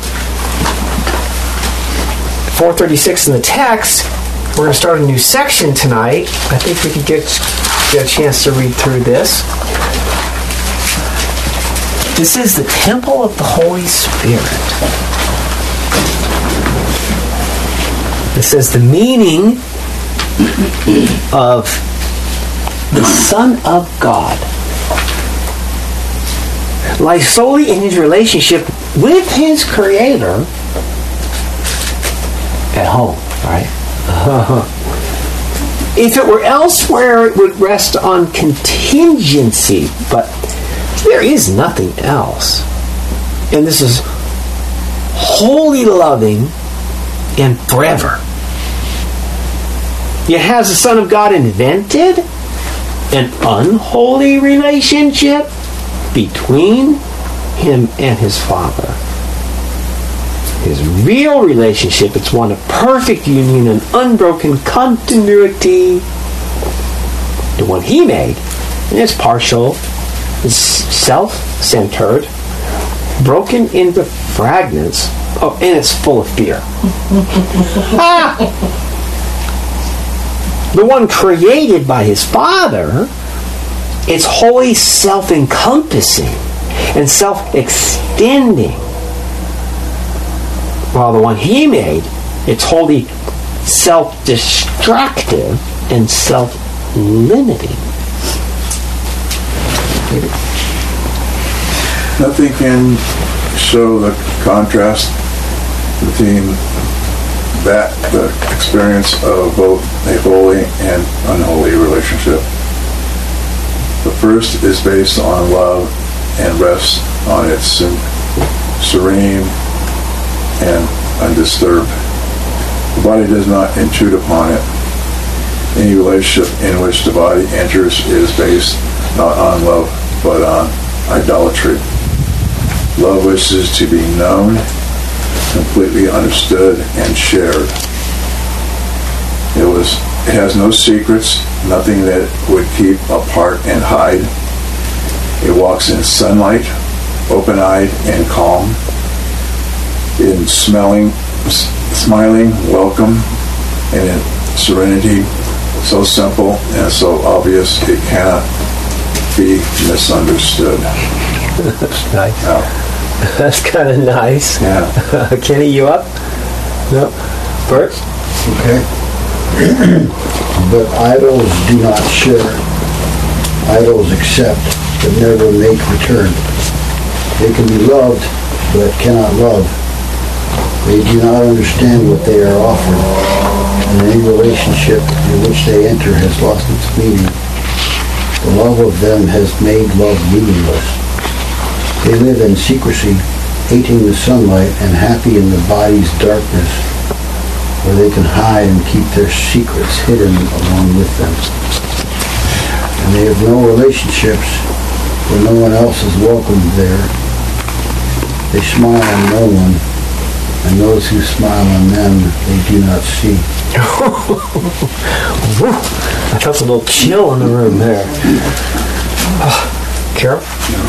four thirty-six in the text. We're going to start a new section tonight. I think we could get, get a chance to read through this. This is the temple of the Holy Spirit. It says the meaning of the Son of God lies solely in his relationship with his Creator at home, right? If it were elsewhere, it would rest on contingency, but there is nothing else. And this is wholly loving and forever. Yet has the Son of God invented an unholy relationship between him and his Father? His real relationship, it's one of perfect union and unbroken continuity. The one he made is partial, is self-centered, broken into fragments, oh, and it's full of fear. ah! The one created by his Father, it's wholly self-encompassing and self-extending. While the one he made, it's wholly self-destructive and self-limiting. Nothing can show the contrast between that, the experience of both a holy and unholy relationship. The first is based on love and rests on its serene and undisturbed. The body does not intrude upon it. Any relationship in which the body enters is based not on love, but on idolatry. Love wishes to be known, completely understood, and shared. It was. It has no secrets, nothing that would keep apart and hide. It walks in sunlight, open-eyed and calm, in smelling, s- smiling, welcome, and in serenity, so simple and so obvious it cannot be misunderstood. That's nice. Yeah. That's kind of nice. Yeah. Kenny, you up? No. Bert? Okay. But idols do not share. Idols accept, but never make return. They can be loved, but cannot love. They do not understand what they are offering, and any relationship in which they enter has lost its meaning. The love of them has made love meaningless. They live in secrecy, hating the sunlight and happy in the body's darkness, where they can hide and keep their secrets hidden along with them. And they have no relationships, where no one else is welcome there. They smile on no one, and those who smile on them they do not see. I felt a little chill in the room there. Uh, Carol?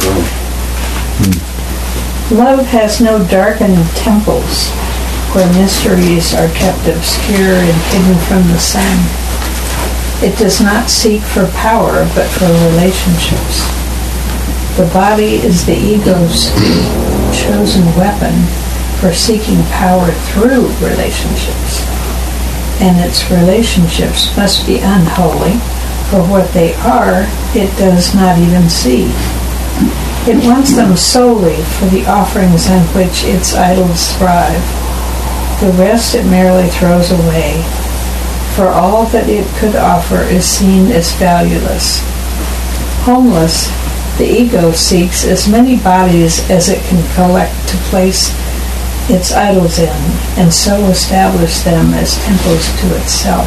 Love has no darkened temples where mysteries are kept obscure and hidden from the sun. It does not seek for power, but for relationships. The body is the ego's chosen weapon for seeking power through relationships. And its relationships must be unholy, for what they are, it does not even see. It wants them solely for the offerings on which its idols thrive. The rest it merely throws away, for all that it could offer is seen as valueless. Homeless, the ego seeks as many bodies as it can collect to place its idols in, and so establish them as temples to itself.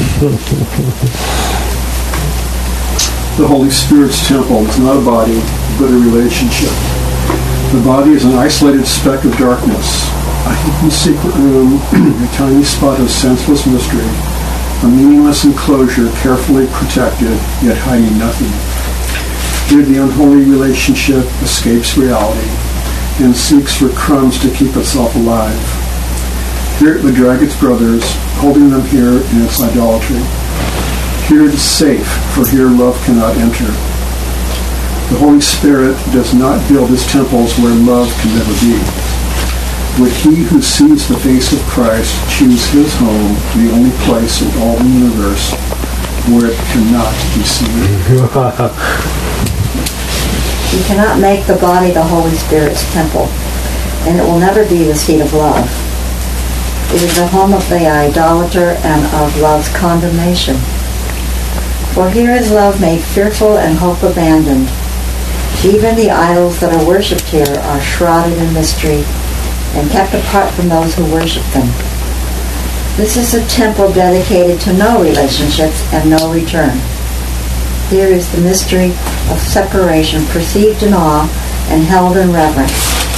The Holy Spirit's temple is not a body, but a relationship. The body is an isolated speck of darkness, a hidden secret room, a tiny spot of senseless mystery, a meaningless enclosure carefully protected, yet hiding nothing. Here the unholy relationship escapes reality and seeks for crumbs to keep itself alive. Here it would drag its brothers, holding them here in its idolatry. Here it is safe, for here love cannot enter. The Holy Spirit does not build his temples where love can never be. Would he who sees the face of Christ choose his home, the only place in all the universe where it cannot be seen? You cannot make the body the Holy Spirit's temple, and it will never be the seat of love. It is the home of the idolater and of love's condemnation. For here is love made fearful and hope abandoned. Even the idols that are worshipped here are shrouded in mystery and kept apart from those who worship them. This is a temple dedicated to no relationships and no return. Here is the mystery of separation, perceived in awe and held in reverence.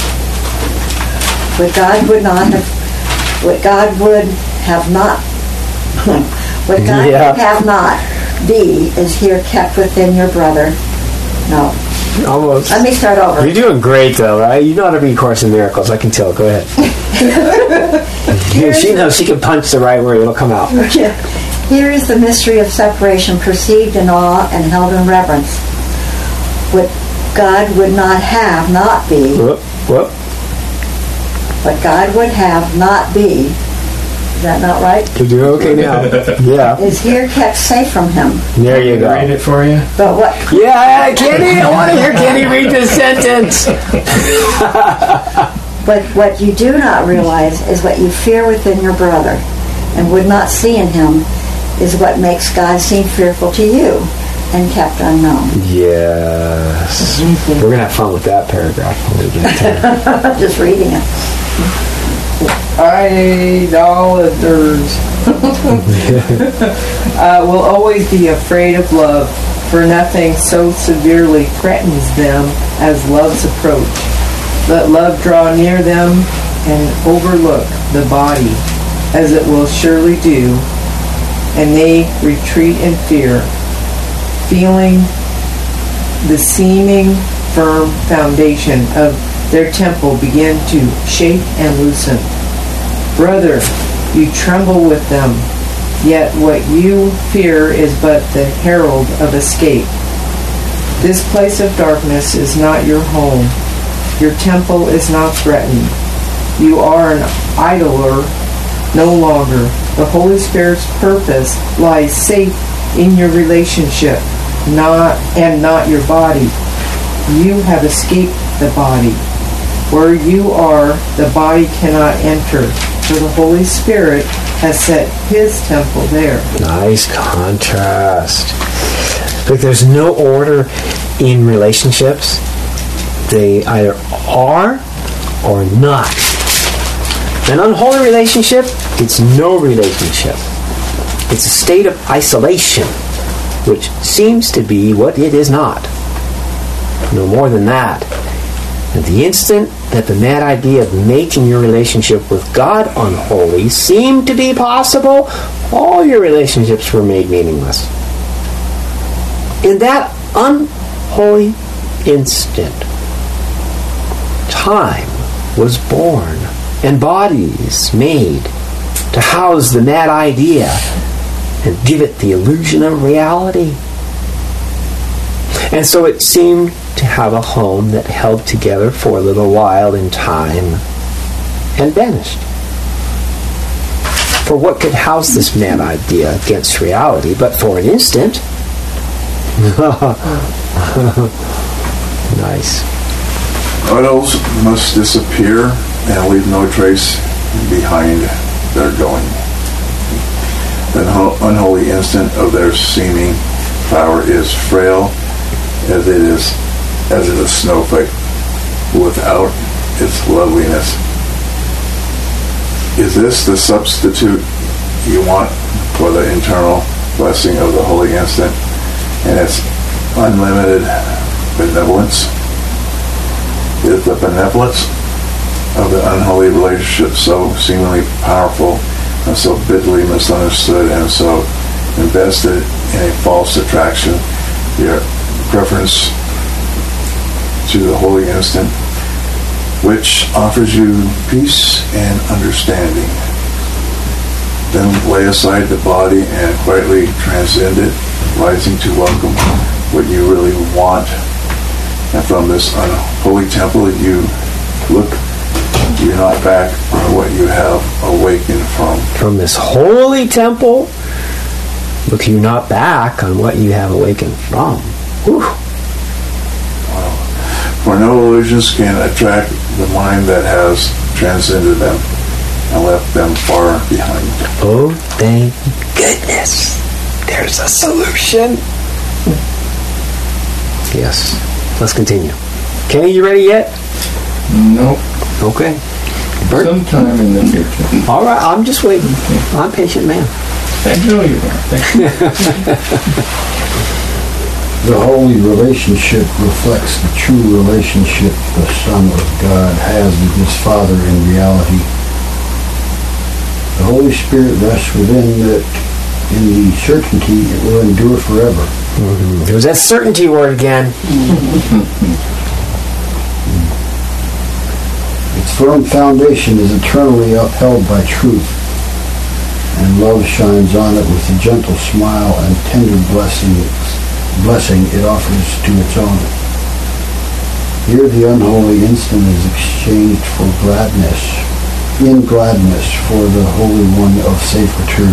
What God would not have, what God would have not, what God Yeah. would have not be is here kept within your brother. No. Almost. Let me start over. You're doing great, though, right? You know how to read Course in Miracles. I can tell. Go ahead. She knows she can punch the right word. It'll come out. Yeah. Here is the mystery of separation, perceived in awe and held in reverence. What God would not have not be, Whoop, whoop. what God would have not be, is that not right? You're doing okay now. Yeah. Is here kept safe from him. There you go. Read it for you. But what Yeah, Kenny, I want to hear Kenny read this sentence. But what you do not realize is what you fear within your brother and would not see in him is what makes God seem fearful to you and kept unknown. Yes. We're going to have fun with that paragraph when we get there. Just reading it. Idolaters uh, will always be afraid of love, for nothing so severely threatens them as love's approach. Let love draw near them and overlook the body, as it will surely do, and they retreat in fear, feeling the seeming firm foundation of their temple begin to shake and loosen. Brother, you tremble with them, yet what you fear is but the herald of escape. This place of darkness is not your home. Your temple is not threatened. You are an idoler no longer. The Holy Spirit's purpose lies safe in your relationship, not and not your body. You have escaped the body. Where you are, the body cannot enter, for the Holy Spirit has set his temple there. Nice contrast. Look, there's no order in relationships. They either are or not. An unholy relationship, it's no relationship. It's a state of isolation, which seems to be what it is not. No more than that. At the instant that the mad idea of making your relationship with God unholy seemed to be possible, all your relationships were made meaningless. In that unholy instant, time was born and bodies made to house the mad idea and give it the illusion of reality. And so it seemed to have a home that held together for a little while in time and vanished. For what could house this mad idea against reality but for an instant? Nice. Idols must disappear and leave no trace behind their going. The unholy instant of their seeming power is frail as it is as is a snowflake without its loveliness. Is this the substitute you want for the internal blessing of the holy instant and its unlimited benevolence? Is the benevolence of the unholy relationship so seemingly powerful and so bitterly misunderstood and so invested in a false attraction, your preference to the holy instant, which offers you peace and understanding? Then lay aside the body and quietly transcend it, rising to welcome what you really want. And from this unholy temple you look, you're not back on what you have awakened from. From this holy temple, look you not back on what you have awakened from. Whew. Wow. For no illusions can attract the mind that has transcended them and left them far behind. Oh, thank goodness. There's a solution. Yes. Let's continue. Kenny, you ready yet? Nope. Okay. Bert? Sometime in the near future. All right, I'm just waiting. I'm a patient man. I know you are. Thank you. The holy relationship reflects the true relationship the Son of God has with his Father in reality. The Holy Spirit rests within that in the certainty it will endure forever. Mm-hmm. There's that certainty word again. Its firm foundation is eternally upheld by truth, and love shines on it with the gentle smile and tender blessings, blessing it offers to its owner. Here the unholy instant is exchanged for gladness, in gladness for the Holy One of safe return.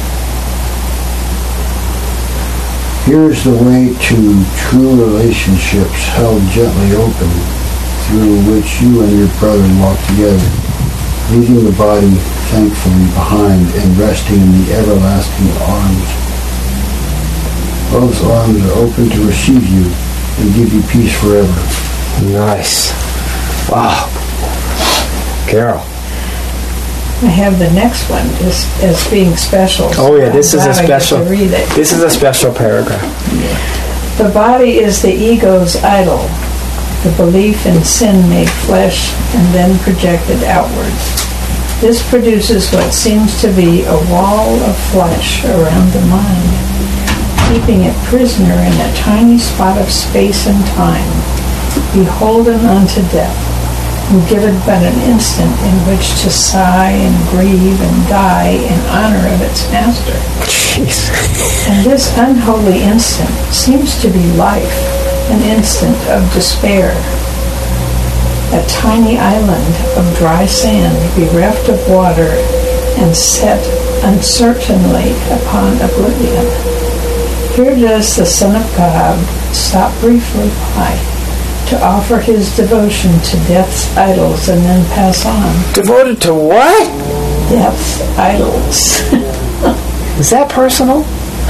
Here is the way to true relationships held gently open, through which you and your brother walk together, leaving the body thankfully behind and resting in the everlasting arms. Love's arms are open to receive you and give you peace forever. Nice. Wow. Carol. I have the next one as, as being special. Oh yeah, this I'm is a glad I get special. to read it. This is a special paragraph. The body is the ego's idol, the belief in sin made flesh and then projected outwards. This produces what seems to be a wall of flesh around the mind, keeping it prisoner in a tiny spot of space and time, beholden unto death, who give it but an instant in which to sigh and grieve and die in honor of its master. Jeez. And this unholy instant seems to be life, an instant of despair. A tiny island of dry sand bereft of water and set uncertainly upon oblivion. Here does the Son of God stop briefly by to offer his devotion to death's idols and then pass on. Devoted to what? Death's idols. Is that personal?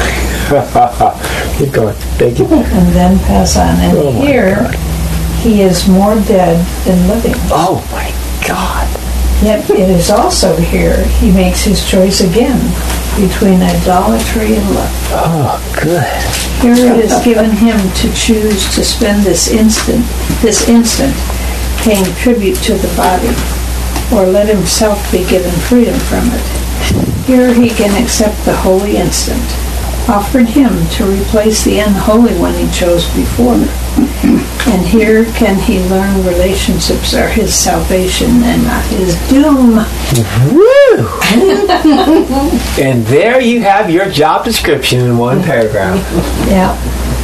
Keep going. Thank you. And then pass on. And Oh my here, God. he is more dead than living. Oh my God. Yet it is also here he makes his choice again between idolatry and love. Oh, good. Here it is given him to choose to spend this instant, this instant, paying tribute to the body, or let himself be given freedom from it. Here he can accept the holy instant, offered him to replace the unholy one he chose before. And here can he learn relationships are his salvation and not his doom. Woo! And there you have your job description in one paragraph. Yeah.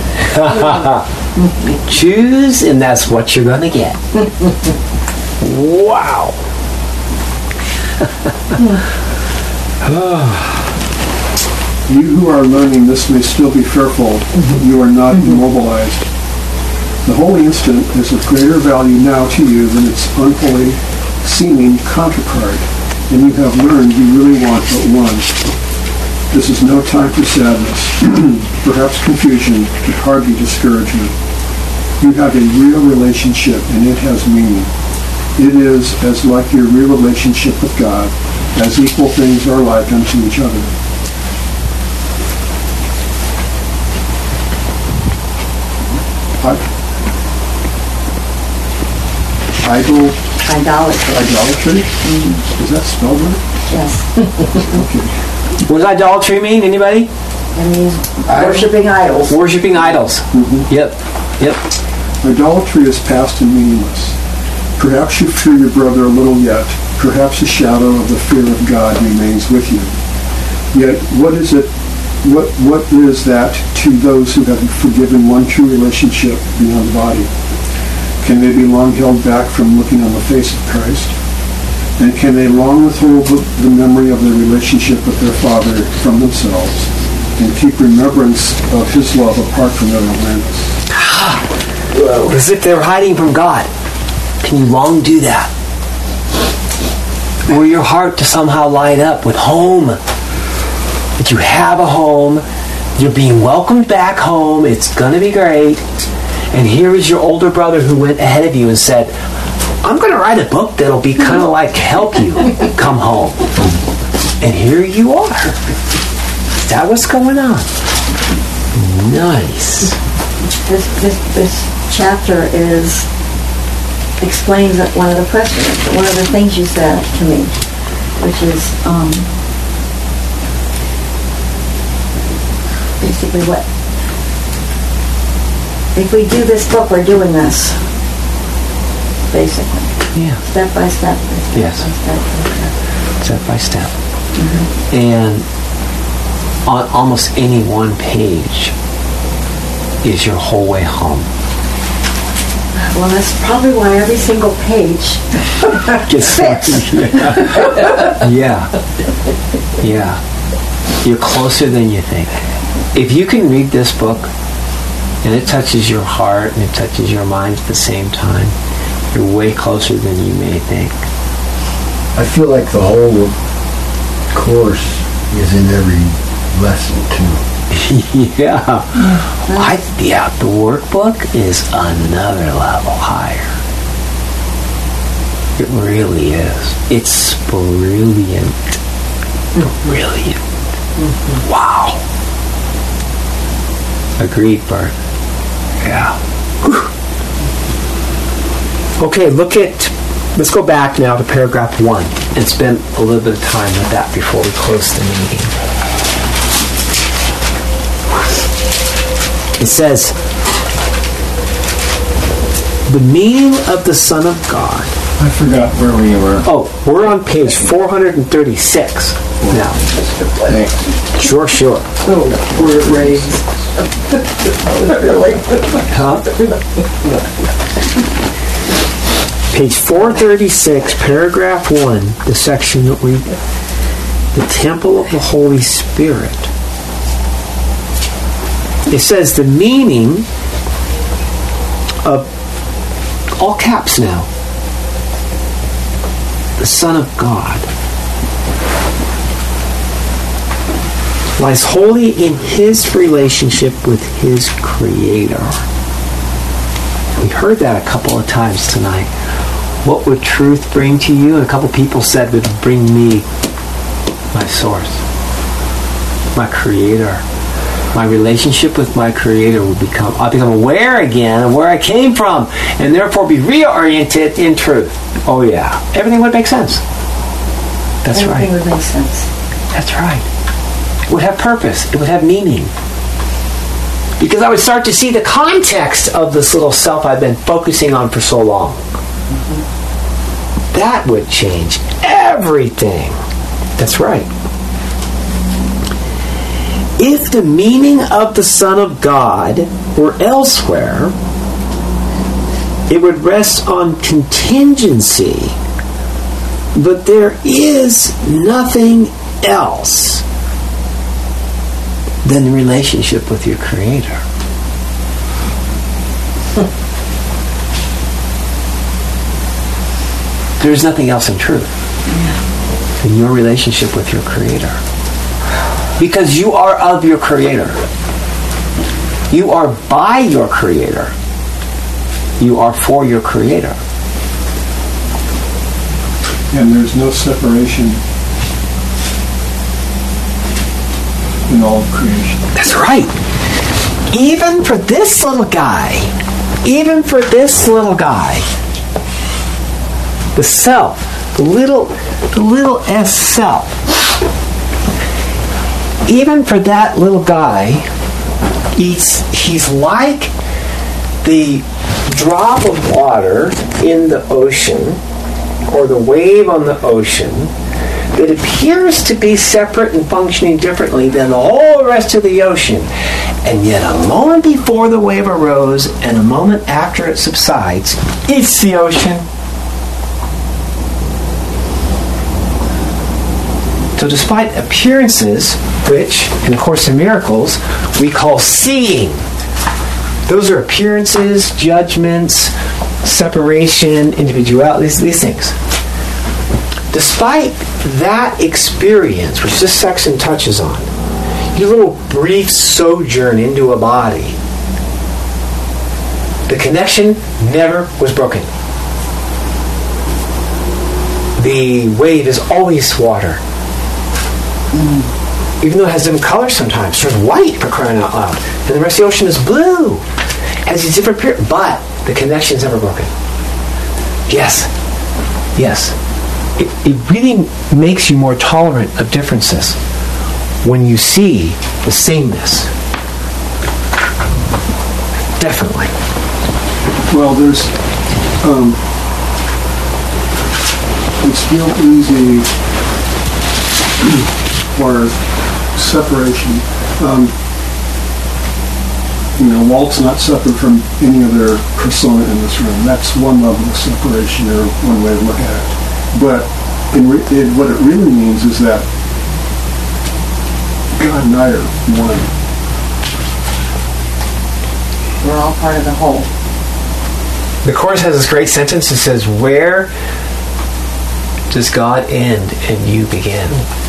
Choose, and that's what you're going to get. Wow. You who are learning this may still be fearful, but you are not immobilized. The holy instant is of greater value now to you than its unholy seeming counterpart, and you have learned you really want but one. This is no time for sadness, perhaps confusion, but hardly discouragement. You have a real relationship, and it has meaning. It is as like your real relationship with God, as equal things are like unto each other. I- Idol, Idolatry. idolatry? Is that spelled right? Yes. Okay. What does idolatry mean? Anybody? It means worshipping idols. Worshipping idols. Yep. Yep. Idolatry is past and meaningless. Perhaps you fear your brother a little yet. Perhaps a shadow of the fear of God remains with you. Yet, what is it? What what is that to those who have forgiven one true relationship beyond the body? Can they be long held back from looking on the face of Christ? And can they long withhold the memory of their relationship with their Father from themselves and keep remembrance of His love apart from their awareness? As if they're hiding from God. Can you long do that? Or your heart to somehow light up with home. That you have a home. You're being welcomed back home. It's going to be great. And here is your older brother who went ahead of you and said, I'm going to write a book that'll be kind of like help you come home. And here you are. Is that what's going on? Nice. This, this, this chapter is explains one of the questions, one of the things you said to me, which is um, basically what, if we do this book, we're doing this, basically. Yeah. Step by step. by step Yes. by step by step. Step by step. Mm-hmm. And on almost any one page is your whole way home. Well, that's probably why every single page Gets fits. Yeah. Yeah. You're closer than you think. If you can read this book and it touches your heart and it touches your mind at the same time, you're way closer than you may think. I feel like the whole course is in every lesson too. Yeah. I, yeah, the workbook is another level higher. It really is. It's brilliant. Brilliant. Mm-hmm. Wow. Agreed, Bert. Yeah. Whew. Okay, look at, let's go back now to paragraph one and spend a little bit of time with that before we close the meeting. It says, the meaning of the Son of God. I forgot where we were. Oh, we're on page four hundred thirty-six now. Thanks. Sure, sure. Oh, word raised. Huh? Page four thirty-six, paragraph one, the section that we, the temple of the Holy Spirit. It says the meaning of, all caps now, the Son of God lies wholly in His relationship with His Creator. We heard that a couple of times tonight. What would truth bring to you? And a couple people said would bring me my source, my Creator. my relationship with my Creator will become, I'll become aware again of where I came from, and therefore be reoriented in truth. Oh yeah, everything would make sense. That's right. Everything would make sense. That's right. It would have purpose. It would have meaning. Because I would start to see the context of this little self I've been focusing on for so long. Mm-hmm. That would change everything. That's right. If the meaning of the Son of God were elsewhere, it would rest on contingency. But there is nothing else than the relationship with your Creator. There's nothing else in truth than your relationship with your Creator. Because you are of your Creator. You are by your Creator. You are for your Creator. And there's no separation in all of creation. That's right. Even for this little guy, even for this little guy, the self, the little, the little s self, even for that little guy, he's, he's like the drop of water in the ocean, or the wave on the ocean, that appears to be separate and functioning differently than the whole rest of the ocean. And yet a moment before the wave arose and a moment after it subsides, it's the ocean. So despite appearances, which in A Course in Miracles we call seeing, those are appearances, judgments, separation, individuality, these, these things. Despite that experience, which this section touches on, your little brief sojourn into a body, the connection never was broken. The wave is always water. Mm. Even though it has different colors sometimes. There's white, for crying out loud. And the rest of the ocean is blue. It has these different periods. But the connection is never broken. Yes. Yes. It, it really makes you more tolerant of differences when you see the sameness. Definitely. Well, there's, um, it's real easy for separation. Um, you know, Walt's not separate from any other persona in this room. That's one level of separation, or one way to look at it. But in re- it, what it really means is that God and I are one. We're all part of the whole. The Course has this great sentence that says, where does God end and you begin?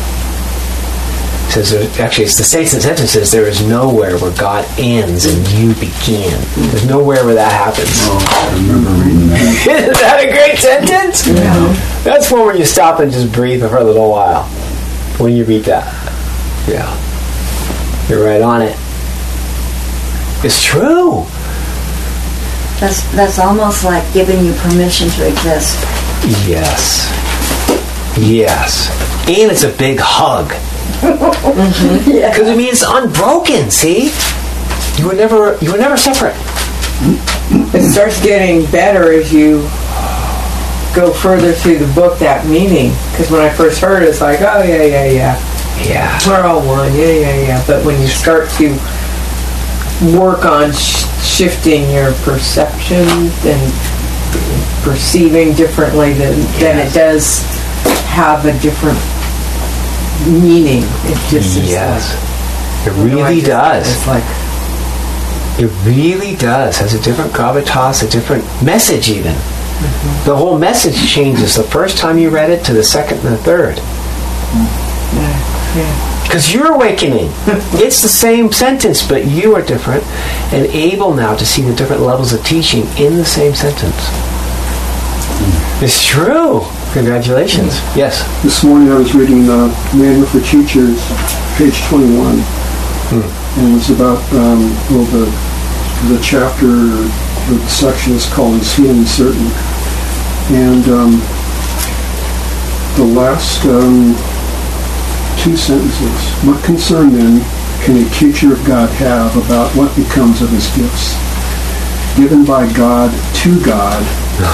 It says, actually, it's the same sentence says, there is nowhere where God ends and you begin. There's nowhere where that happens. Oh, I remember reading that. Isn't that a great sentence? Yeah. That's one where you stop and just breathe for a little while when you read that. Yeah. You're right on it. It's true. That's that's almost like giving you permission to exist. Yes. Yes. And it's a big hug. Because yeah. It means unbroken, see? You were never you were never separate. It starts getting better as you go further through the book, that meaning. Because when I first heard it, it's like, oh, yeah, yeah, yeah. Yeah. We're all one, yeah, yeah, yeah. But when you start to work on sh- shifting your perception and perceiving differently, then, yes. then it does have a different meaning. It just is yes. like, it really just, does. It's like it really does. Has a different gravitas, a different message even. Mm-hmm. The whole message changes the first time you read it to the second and the third. Because yeah. yeah. you're awakening. It's the same sentence, but you are different and able now to see the different levels of teaching in the same sentence. Mm. It's true. Congratulations. Mm. Yes. This morning I was reading uh, Manual for Teachers, page twenty-one. Mm. and it was about, um, well, the, the chapter, the section is called Is Healing Certain? And um, the last um, two sentences, what concern then can a teacher of God have about what becomes of his gifts? Given by God to God,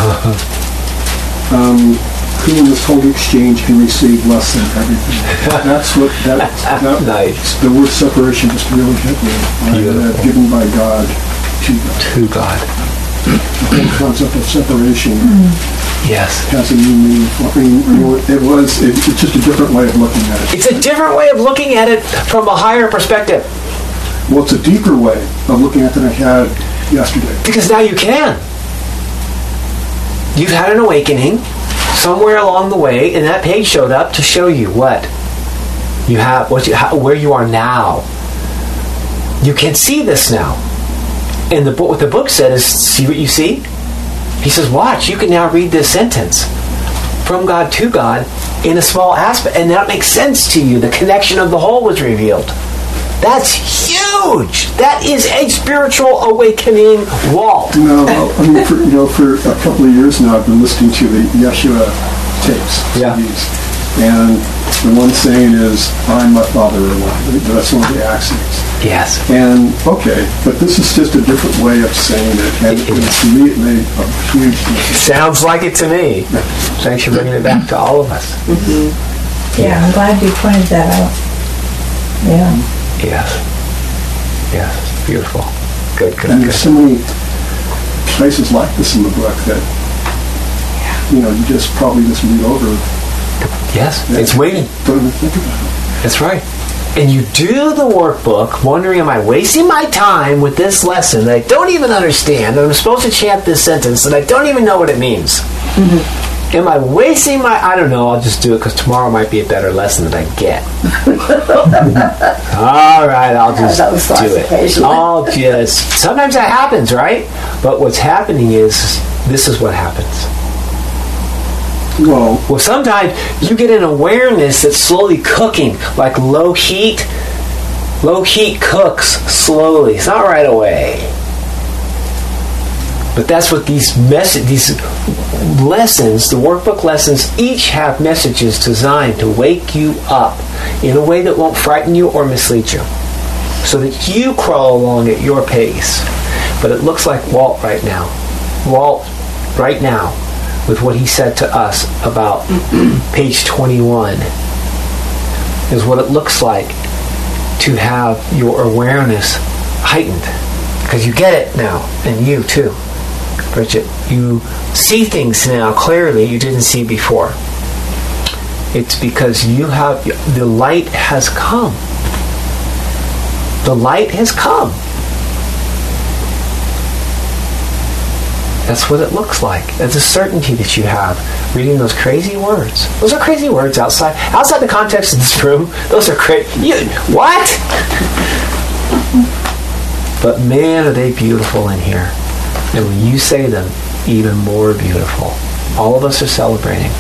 um, who in this holy exchange can receive less than everything. That's what, that, that nice. The word separation just really hit me. Uh, given by God to God. To God. The whole concept of separation yes. has a new meaning. I mean, you know, it was, it, it's just a different way of looking at it. It's a different way of looking at it from a higher perspective. Well, it's a deeper way of looking at it than I had yesterday. Because now you can. You've had an awakening somewhere along the way, and that page showed up to show you what you have, what you, how, where you are now. You can see this now. And the book, what the book said is, see what you see? He says, watch, you can now read this sentence. From God to God in a small aspect. And that makes sense to you. The connection of the whole was revealed. That's huge. That is a spiritual awakening, Walt. No, I mean, for, you know, for a couple of years now, I've been listening to the Yeshua tapes. Yeah. C Ds, and the one saying is, "I'm my Father are one." That's one of the axioms. Yes. And okay, but this is just a different way of saying it, and, It and is. to me, it made a huge difference. Sounds like it to me. Thanks for bringing it back to all of us. Mm-hmm. Yeah, I'm glad you pointed that out. Yeah. Yes. Yes. Beautiful. Good, good, And good. there's so many places like this in the book that, you know, you just probably just read over. Yes. It's waiting. Don't even think about it. That's right. And you do the workbook wondering, am I wasting my time with this lesson that I don't even understand, and I'm supposed to chant this sentence and I don't even know what it means? Mm-hmm. Am I wasting my... I don't know, I'll just do it because tomorrow might be a better lesson that I get. All right, I'll just do it. I'll just... Sometimes that happens, right? But what's happening is, this is what happens. Well, Well, sometimes you get an awareness that's slowly cooking, like low heat. Low heat cooks slowly. It's not right away. But that's what these message, these lessons, the workbook lessons, each have messages designed to wake you up in a way that won't frighten you or mislead you, so that you crawl along at your pace. But it looks like Walt right now. Walt right now, with what he said to us about page twenty-one, is what it looks like to have your awareness heightened. Because you get it now, and you too. Bridget, you see things now clearly you didn't see before. It's because you have, the light has come. The light has come. That's what it looks like. It's a certainty that you have reading those crazy words. Those are crazy words outside outside the context of this room. Those are crazy. What? But man, are they beautiful in here. And when you say them, even more beautiful. All of us are celebrating.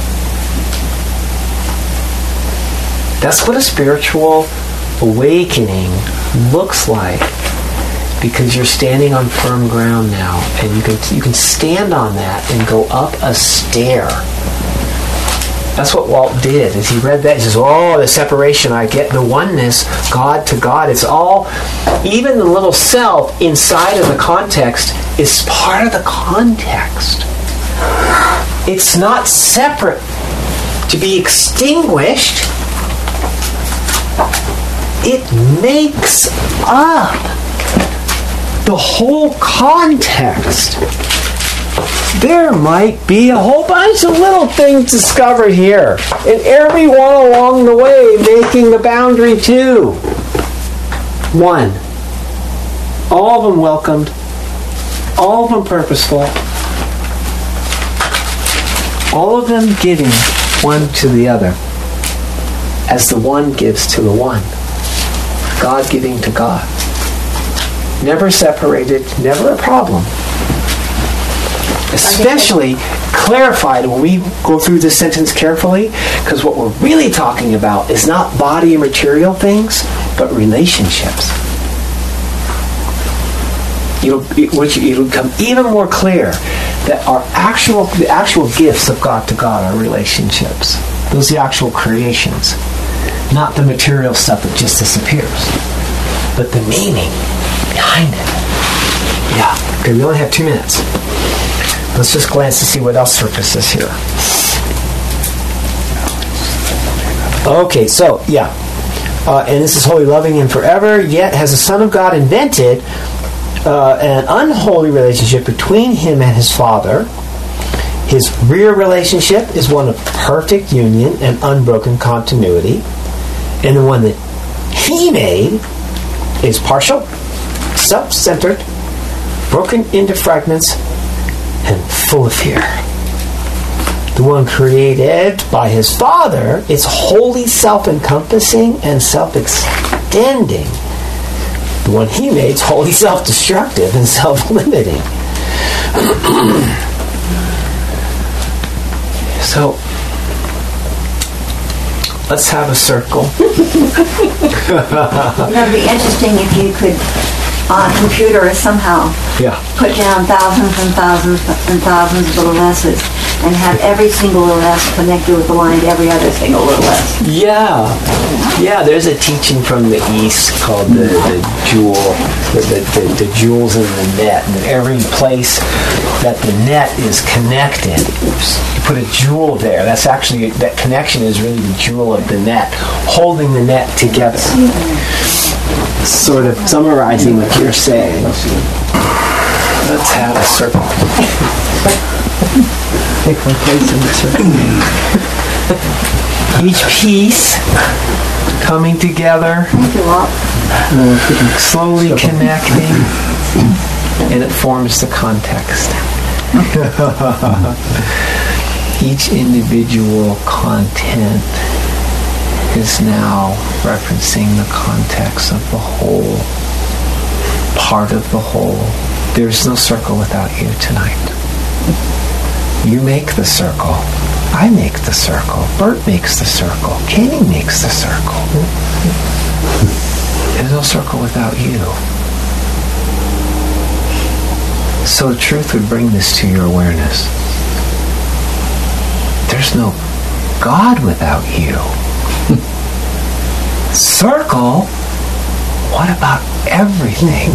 That's what a spiritual awakening looks like, because you're standing on firm ground now, and you can you can stand on that and go up a stair. That's what Walt did. As he read that, he says, oh, the separation I get, the oneness, God to God. It's all, even the little self inside of the context is part of the context. It's not separate to be extinguished. It makes up the whole context. There might be a whole bunch of little things discovered here, and everyone along the way making the boundary too. One. All of them welcomed. All of them purposeful. All of them giving one to the other, as the one gives to the one. God giving to God. Never separated, never a problem. Especially clarified when we go through this sentence carefully, because what we're really talking about is not body and material things, but relationships. It'll, it, which it'll become even more clear that our actual, the actual gifts of God to God are relationships. Those are the actual creations, not the material stuff that just disappears, but the meaning behind it. Yeah. Okay, we only have two minutes. Let's just glance to see what else surfaces here. Okay, so, yeah. Uh, and this is holy, loving, and forever. Yet has the Son of God invented uh, an unholy relationship between him and his Father. His real relationship is one of perfect union and unbroken continuity. And the one that he made is partial, self-centered, broken into fragments, and full of fear. The one created by his Father is wholly self-encompassing and self-extending. The one he made is wholly self-destructive and self-limiting. So, let's have a circle. You know, it'd be interesting if you could, on a computer, somehow Yeah. put down thousands and thousands and thousands of little S's and have every single little S connected with the line to every other single little S. Yeah. Yeah, there's a teaching from the East called the, the jewel, the, the, the, the jewels in the net. And every place that the net is connected, you put a jewel there. That's actually, that connection is really the jewel of the net, holding the net together. Sort of summarizing what you're saying. Let's have a circle. Take my place in the circle. Each piece coming together, slowly connecting, and it forms the context. Each individual content is now referencing the context of the whole, part of the whole. There's no circle without you tonight. You make the circle. I make the circle. Bert makes the circle. Kenny makes the circle. There's no circle without you. So the truth would bring this to your awareness. There's no God without you. Circle? What about everything?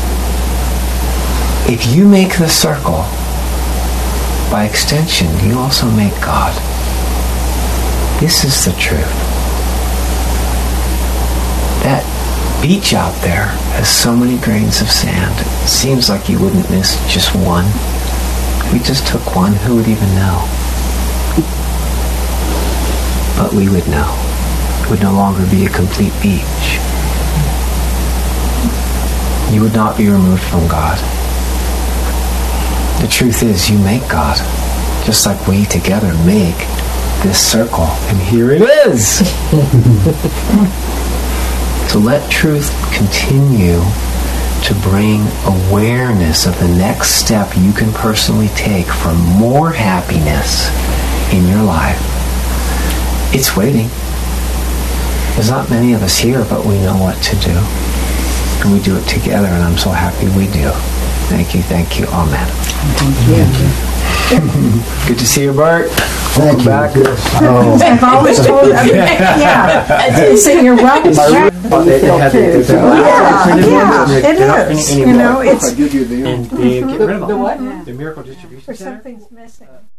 If you make the circle, by extension, you also make God. This is the truth. That beach out there has so many grains of sand. It seems like you wouldn't miss just one. If we just took one, who would even know? But we would know. It would no longer be a complete beach. You would not be removed from God. The truth is, you make God, just like we together make this circle. And here it is. So let truth continue to bring awareness of the next step you can personally take for more happiness in your life. It's waiting. There's not many of us here, but we know what to do. And we do it together, and I'm so happy we do. Thank you, thank you. Amen. Thank you. Good to see you, Bart. Thank you. Back. Oh. I've always told them, yeah, so you're welcome. Oh, they- they had the- the- Yeah, yeah, They're it not is. printing You anymore. know, it's I give you the And they get rid of The them. what? The Miracle Distribution or Center. something's missing.